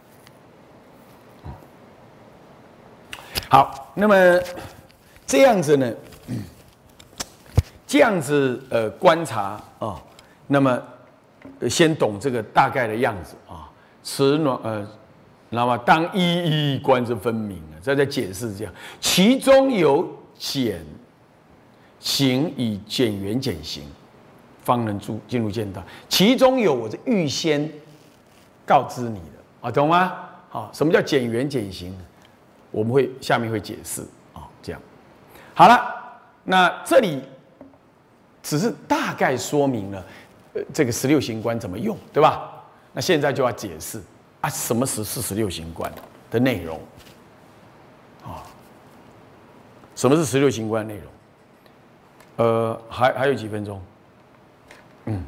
好，那么。这样子呢，这样子呃观察啊、哦，那么先懂这个大概的样子啊，持暖呃知道吗？当一一观之分明啊，这在解释这样，其中有减行以减缘减行，方能住进入见道。其中有我是预先告知你的啊，懂吗？好，什么叫减缘减行？我们会下面会解释啊，这样好了。那这里只是大概说明了，呃，这个十六行观怎么用，对吧？那现在就要解释啊，什么是四十六行观的内容啊？什么是十六行观内容？呃，还还有几分钟，嗯。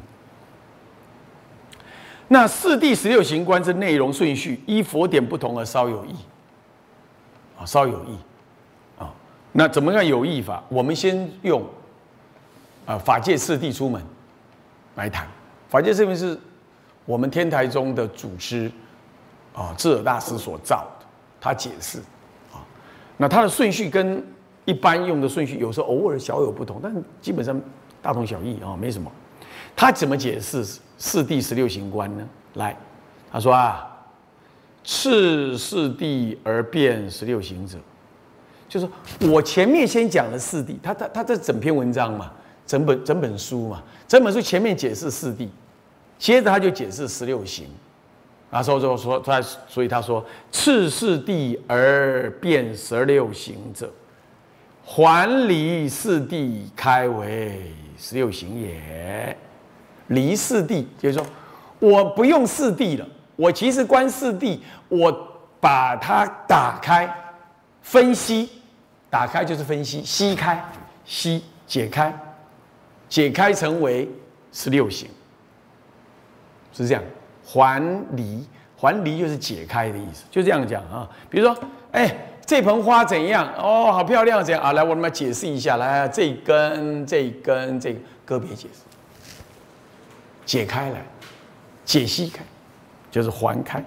那四谛十六行观之内容顺序，依佛典不同而稍有异，啊，稍有异，啊，那怎么样有异法？我们先用啊法界四谛出门来谈。法界四谛是我们天台宗的祖师啊智尔大师所造的，他解释啊，那他的顺序跟一般用的顺序有时候偶尔小有不同，但基本上大同小异啊，没什么。他怎么解释四谛十六行观呢？来，他说啊，次四谛而变十六行者，就是我前面先讲了四谛，他他他这整篇文章嘛，整本整本书嘛，整本书前面解释四谛，接着他就解释十六行，然后就说他，所以他说次四谛而变十六行者，还离四谛开为十六行也。离四谛就是说，我不用四谛了，我其实观四谛，我把它打开，分析，打开就是分析，析开，析解开，解开成为十六行，是这样。还离，还离就是解开的意思，就这样讲啊。比如说，哎，这盆花怎样？哦，好漂亮，怎样啊？来，我们来解释一下，来，这一根，这一根，这个个别解释。解开来，解析开，就是还开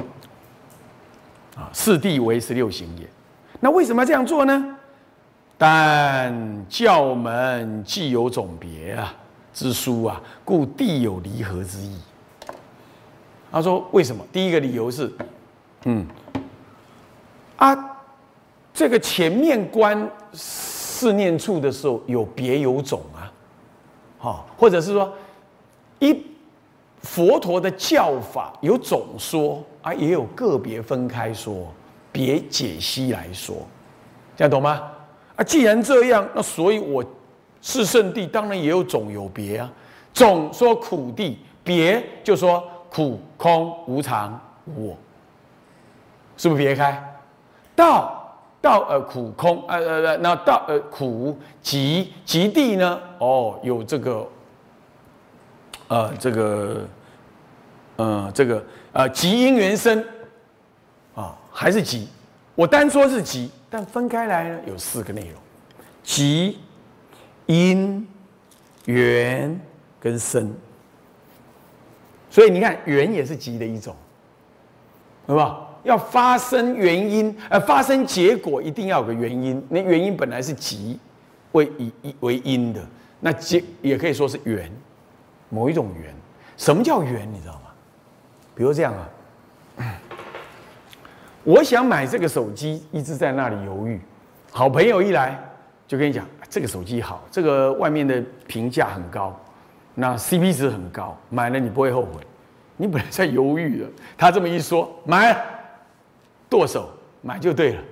啊。四谛为十六行也。那为什么要这样做呢？但教门既有总别啊之殊啊，故谛有离合之意。他说为什么？第一个理由是，嗯，啊，这个前面观四念处的时候有别有总啊，好，或者是说。一佛陀的教法有总说啊，也有个别分开说，别解析来说，这样懂吗？啊，既然这样，那所以我四圣谛当然也有总有别啊。总说苦谛，别就说苦空无常无我，是不是别开？道道呃苦空呃呃那道呃苦集集谛呢？哦，有这个。呃，这个，呃，这个，呃，集因缘生，啊，还是集？我单说是集，但分开来呢，有四个内容：集、因、缘跟生。所以你看，缘也是集的一种，对吧？要发生原因，呃，发生结果一定要有个原因。那原因本来是集为以为因的，那结也可以说是缘。某一种缘，什么叫缘？你知道吗？比如这样啊，我想买这个手机，一直在那里犹豫。好朋友一来就跟你讲，这个手机好，这个外面的评价很高，那 C P 值很高，买了你不会后悔。你本来在犹豫的，他这么一说，买了，剁手买就对了。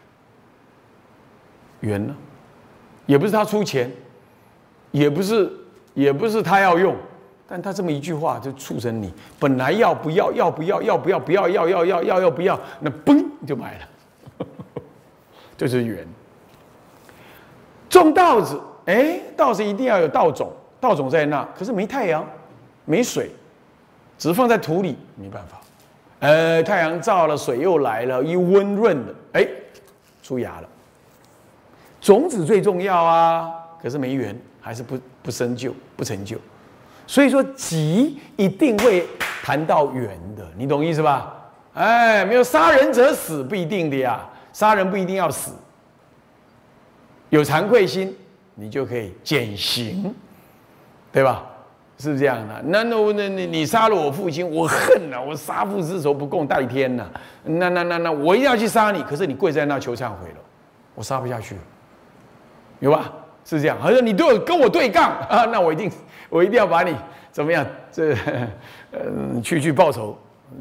缘呢，也不是他出钱，也不是也不是他要用。但他这么一句话就促成你本来要不要要不要要不要不要要要要要要不要，那嘣就买了，这就是缘。种稻子，哎，稻子一定要有稻种，稻种在那，可是没太阳，没水，只是放在土里，没办法。呃，太阳照了，水又来了，一温润了，哎，出芽了。种子最重要啊，可是没缘，还是不不生就不成就。所以说集一定会谈到缘的，你懂意思吧？哎，没有杀人者死不一定的呀，杀人不一定要死，有惭愧心，你就可以减刑，对吧？ 是不是这样的？那那那你你杀了我父亲，我恨呐、啊，我杀父之仇不共戴天呐、啊。那那那那我一定要去杀你，可是你跪在那求忏悔了，我杀不下去了，有吧？是这样。好像你对我跟我对杠啊，那我一定我一定要把你怎么样？这嗯去去报仇。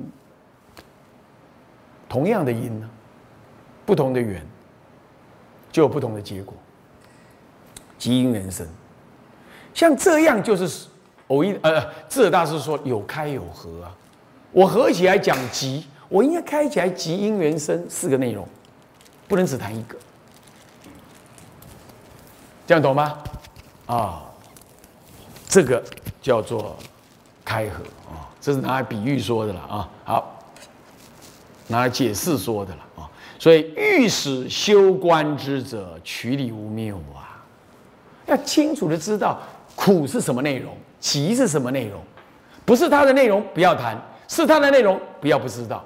同样的因呢，不同的缘，就有不同的结果。即因缘生，像这样就是偶一呃，智者大师说有开有合啊。我合起来讲即，我应该开起来即因缘生四个内容，不能只谈一个。这样懂吗？啊，这个叫做开合啊，这是拿来比喻说的了啊。好。拿来解释说的了啊，所以欲使修观之者，曲理无谬啊！要清楚的知道苦是什么内容，集是什么内容，不是它的内容不要谈，是它的内容不要不知道。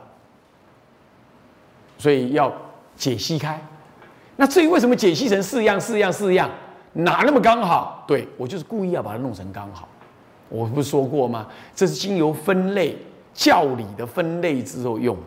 所以要解析开。那至于为什么解析成四样、四样、四样，哪那么刚好？对，我就是故意要把它弄成刚好。我不是说过吗？这是经由分类教理的分类之后用的。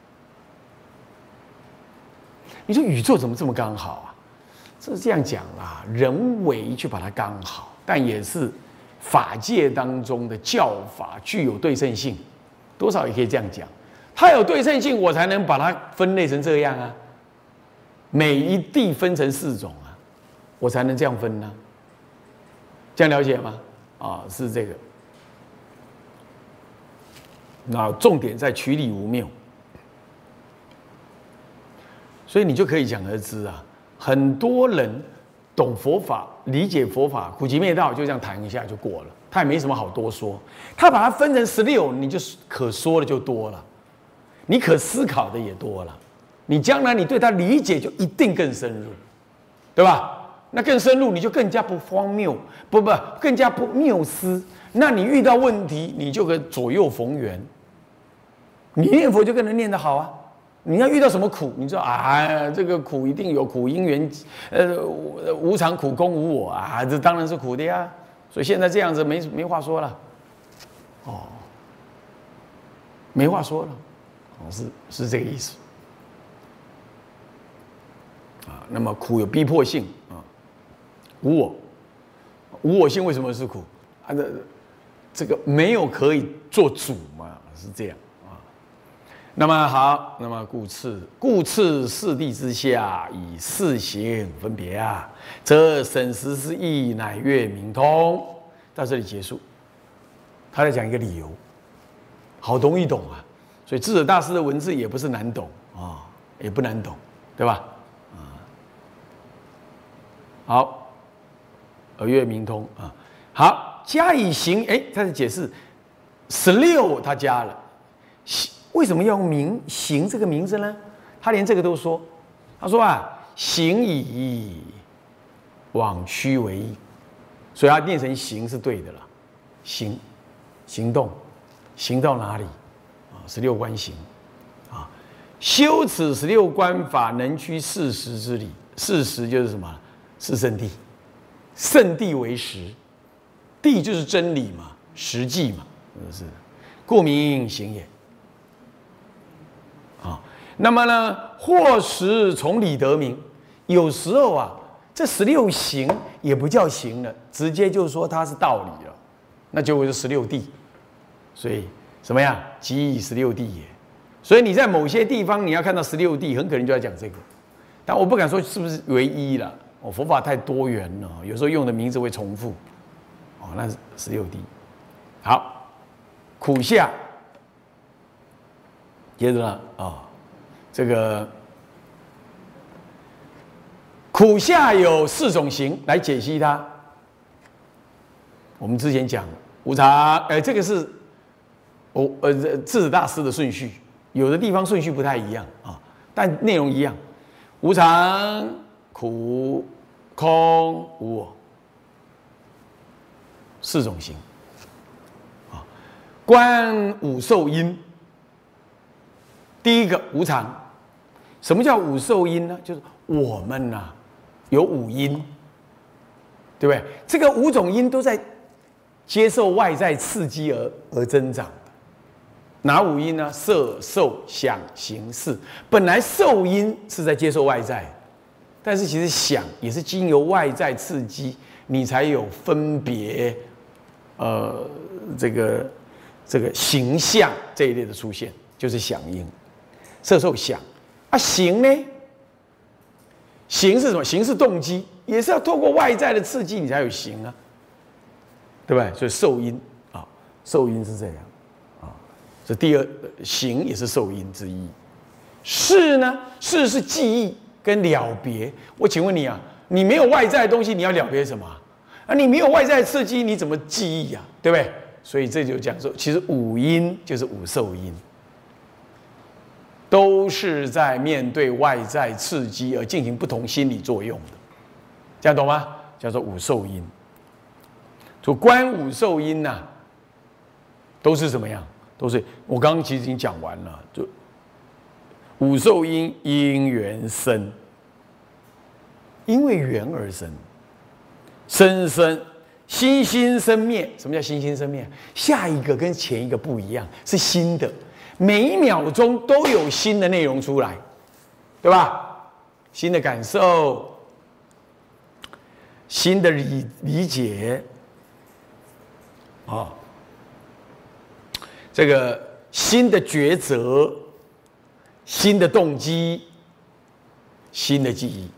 你说宇宙怎么这么刚好啊？这是这样讲啦，人为去把它刚好，但也是法界当中的教法具有对称性，多少也可以这样讲。它有对称性，我才能把它分类成这样啊。每一地分成四种啊，我才能这样分呢、啊。这样了解吗？啊，是这个。那重点在曲理无谬。所以你就可以讲而知啊，很多人懂佛法、理解佛法、苦集灭道，就这样谈一下就过了，他也没什么好多说。他把它分成十六，你就可说的就多了，你可思考的也多了，你将来你对他理解就一定更深入，对吧？那更深入，你就更加不荒谬，不不，更加不谬思。那你遇到问题，你就可左右逢源，你念佛就更能念得好啊。你要遇到什么苦，你说啊，这个苦一定有苦因缘，呃，无常苦空无我啊，这当然是苦的呀。所以现在这样子没没话说了，哦，没话说了，哦，是是这个意思啊。那么苦有逼迫性啊，无我，无我性为什么是苦啊？这这个没有可以做主嘛，是这样。那么好，那么故次，故次四谛之下，以四行分别啊，则审时之意乃越明通。到这里结束，他在讲一个理由，好容易懂啊。所以智者大师的文字也不是难懂啊、哦，也不难懂，对吧？啊，好，而越明通啊，好，加以行，哎，他的解释十六，他加了。为什么要用名行这个名字呢？他连这个都说。他说啊，行以往趋为义，所以他念成行是对的了。行，行动，行到哪里？啊，十六观行，啊，修此十六观法，能趋事实之理。事实就是什么？是圣谛，圣谛为实，谛就是真理嘛，实际嘛，是，故名行也。啊，那么呢，或时从理得名，有时候啊，这十六行也不叫行了，直接就说它是道理了，那就会是十六谛。所以怎么样？即以十六谛也。所以你在某些地方你要看到十六谛，很可能就要讲这个，但我不敢说是不是唯一了。哦，佛法太多元了，有时候用的名字会重复。哦，那是十六谛。好，苦下。接着呢，啊、哦，这个苦下有四种行来解析它。我们之前讲无常，哎，这个是我呃智者大师的顺序，有的地方顺序不太一样啊，但内容一样。无常、苦、空、无我，四种行。啊，观五受因。第一个无常，什么叫五受因呢？就是我们呐、啊、有五因，对不对？这个五种因都在接受外在刺激而而增长的。哪五因呢？色、受、想、行、识。本来受因是在接受外在，但是其实想也是经由外在刺激，你才有分别，呃，这个这个形象这一类的出现，就是响应。色、受、想啊，行呢？行是什么？行是动机，也是要透过外在的刺激，你才有行啊，对不对？所以受因啊，受因是这样啊。这第二行也是受因之一。识呢？识是记忆跟了别。我请问你啊，你没有外在的东西，你要了别什么？啊，你没有外在的刺激，你怎么记忆啊？对不对？所以这就讲说，其实五因就是五受因。都是在面对外在刺激而进行不同心理作用的，这样懂吗？叫做五受因。就观五受因呐、啊，都是怎么样？都是我刚刚其实已经讲完了。就五受因因缘生，因为缘而生，生生心心生灭。什么叫心心生灭？下一个跟前一个不一样，是新的。每一秒钟都有新的内容出来，对吧？新的感受，新的理理解，啊、哦，这个新的抉择，新的动机，新的记忆，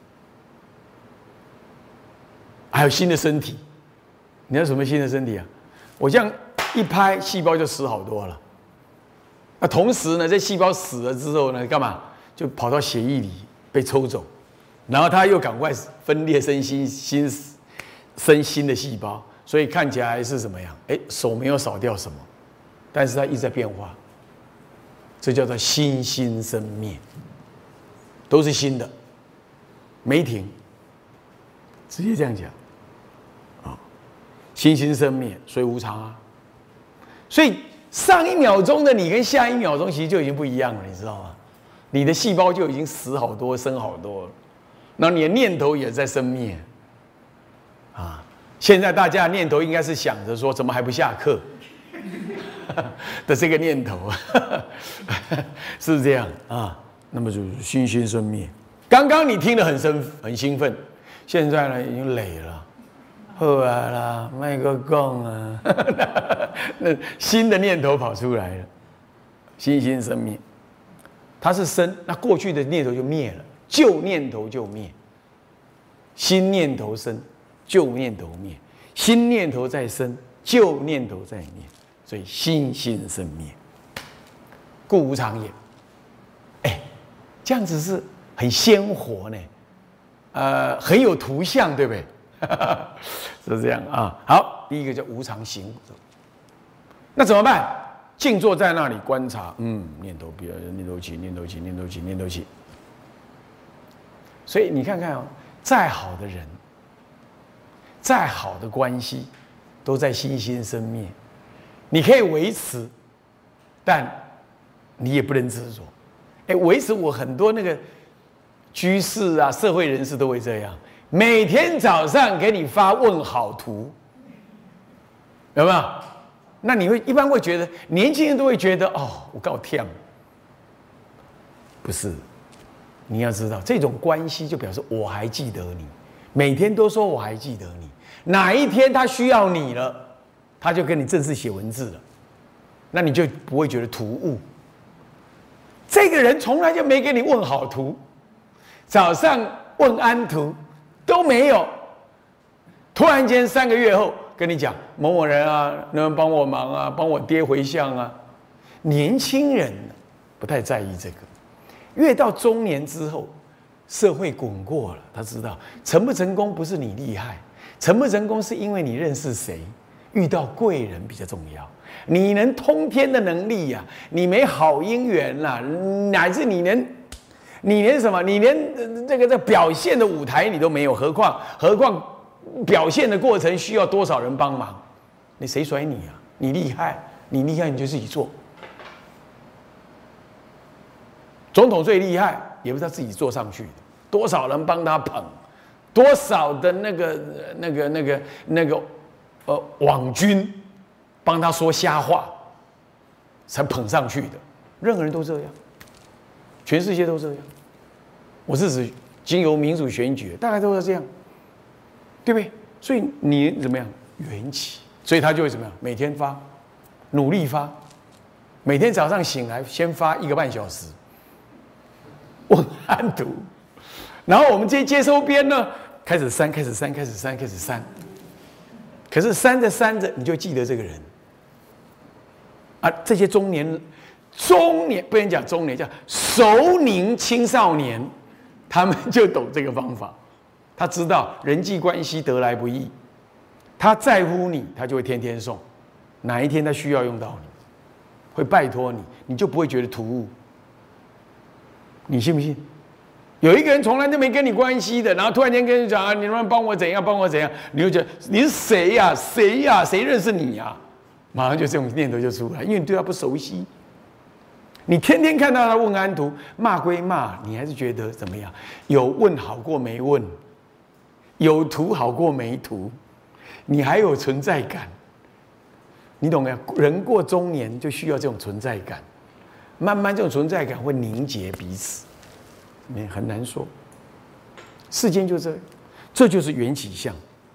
还有新的身体。你要什么新的身体啊？我这样一拍，细胞就死好多了。那同时呢，这细胞死了之后呢，干嘛？就跑到血液里被抽走，然后它又赶快分裂生新新生新的细胞，所以看起来是什么样？哎，手没有少掉什么，但是它一直在变化，这叫做心心生灭，都是新的，没停，直接这样讲啊，心心生灭，所以无常啊，所以。上一秒钟的你跟下一秒钟其实就已经不一样了，你知道吗？你的细胞就已经死好多、生好多了，然后你的念头也在生灭。啊，现在大家的念头应该是想着说，怎么还不下课的这个念头，是不是这样啊？那么就是心心生灭。刚刚你听得很生很兴奋，现在呢已经累了。后来啦，卖个讲啊，那新的念头跑出来了，心心生灭，它是生，那过去的念头就灭了，旧念头就灭，新念头生，旧念头灭，新念头再生，旧念头再灭，所以心心生灭，故无常也。哎，这样子是很鲜活呢，呃，很有图像，对不对？是这样啊。好，第一个叫无常行，那怎么办？静坐在那里观察，嗯，念头别念头起，念头起，念头起，念头起。所以你看看哦，再好的人，再好的关系，都在心心生灭。你可以维持，但你也不能执着。哎，维持我很多那个居士啊、社会人士都会这样。每天早上给你发问好图，有没有？那你会一般会觉得，年轻人都会觉得哦，我够忝。不是，你要知道，这种关系就表示我还记得你，每天都说我还记得你，哪一天他需要你了，他就跟你正式写文字了，那你就不会觉得突兀。这个人从来就没给你问好图，早上问安图。都没有，突然间三个月后跟你讲某某人啊，能不能帮我忙啊，帮我爹回向啊？年轻人不太在意这个，越到中年之后，社会滚过了，他知道成不成功不是你厉害，成不成功是因为你认识谁，遇到贵人比较重要。你能通天的能力呀、啊，你没好姻缘啦、啊，乃至你连。你连什么？你连这个这表现的舞台你都没有，何况何况表现的过程需要多少人帮忙？你谁甩你啊？你厉害，你厉害你就自己做。总统最厉害，也不是他自己做上去的，多少人帮他捧，多少的那个那个那个那个呃网军帮他说瞎话才捧上去的。任何人都这样，全世界都这样。我是指经由民主选举，大概都是这样，对不对？所以你怎么样缘起？所以他就会怎么样？每天发，努力发，每天早上醒来先发一个半小时问安图，然后我们这些接收编呢，开始删，开始删，开始删，开始删。可是删着删着，你就记得这个人啊，这些中年。中年不能讲中年，叫熟龄青少年，他们就懂这个方法。他知道人际关系得来不易，他在乎你，他就会天天送。哪一天他需要用到你，会拜托你，你就不会觉得突兀。你信不信？有一个人从来都没跟你关系的，然后突然间跟你讲啊，你能不能帮我怎样，帮我怎样？你就觉得你是谁呀、啊？谁呀、啊？谁认识你呀、啊？马上就这种念头就出来，因为你对他不熟悉。你天天看到他问安图，骂归骂，你还是觉得怎么样？有问好过没问，有图好过没图，你还有存在感。你懂没有？人过中年就需要这种存在感，慢慢这种存在感会凝结彼此，你很难说。世间就这样，这就是缘起相，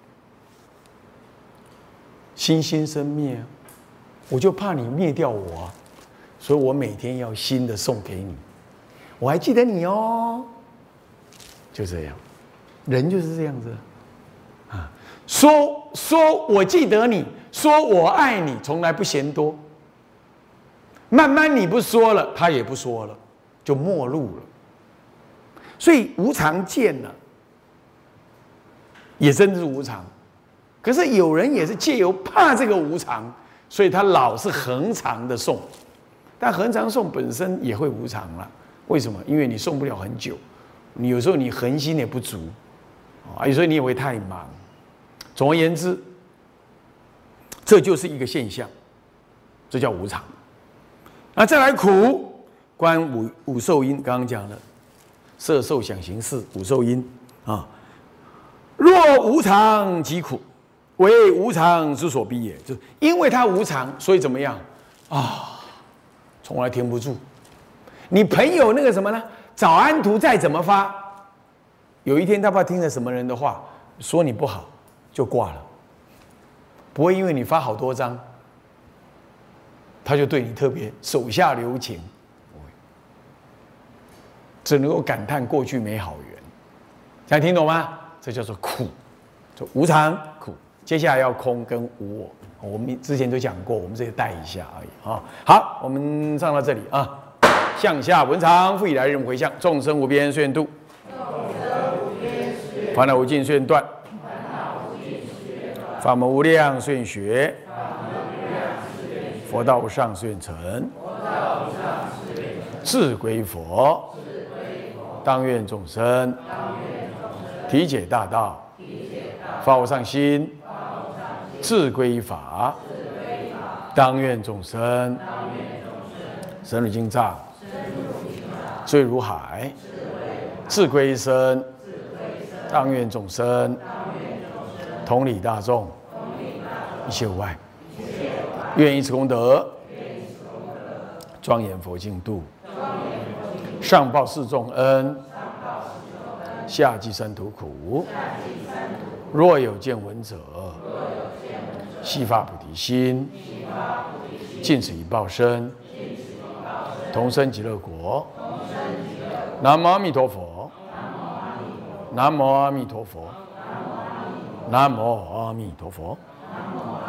心心生灭啊！我就怕你灭掉我啊！所以我每天要新的送给你，我还记得你哦，就这样，人就是这样子啊。说说我记得你，说我爱你，从来不嫌多。慢慢你不说了，他也不说了，就陌路了。所以无常见了，也真是无常。可是有人也是借由怕这个无常，所以他老是恒常的送。但恒常送本身也会无常了，为什么？因为你送不了很久，你有时候你恒心也不足，啊，有时候你也会太忙。总而言之，这就是一个现象，这叫无常。那再来苦，观五五受因，刚刚讲了，色受想行识五受因啊。若无常即苦，为无常之所逼也。就因为它无常，所以怎么样啊？从来停不住。你朋友那个什么呢？早安图再怎么发，有一天他不知道听了什么人的话，说你不好，就挂了。不会因为你发好多张，他就对你特别手下留情，只能够感叹过去没好缘。这样听懂吗？这叫做苦，就无常苦。接下来要空跟无我。我们之前都讲过，我们这里带一下而已啊。好，我们上到这里啊。向下文长，复以来日回向，众生无边誓愿度，烦恼无尽誓愿断，法门无量誓愿学，佛道无上誓愿成，志归佛，当愿众生体解大道，发无上心。志归法，当愿众生深入经藏，坠如海；志归身，当愿众生同理大众，一切无碍。愿以此功德，庄严佛净土，上报四重恩，下济三途苦。若有见闻者，悉发菩提心，尽此一报身，同生极乐国。南无阿弥陀佛，南无阿弥陀佛，南无阿弥陀佛。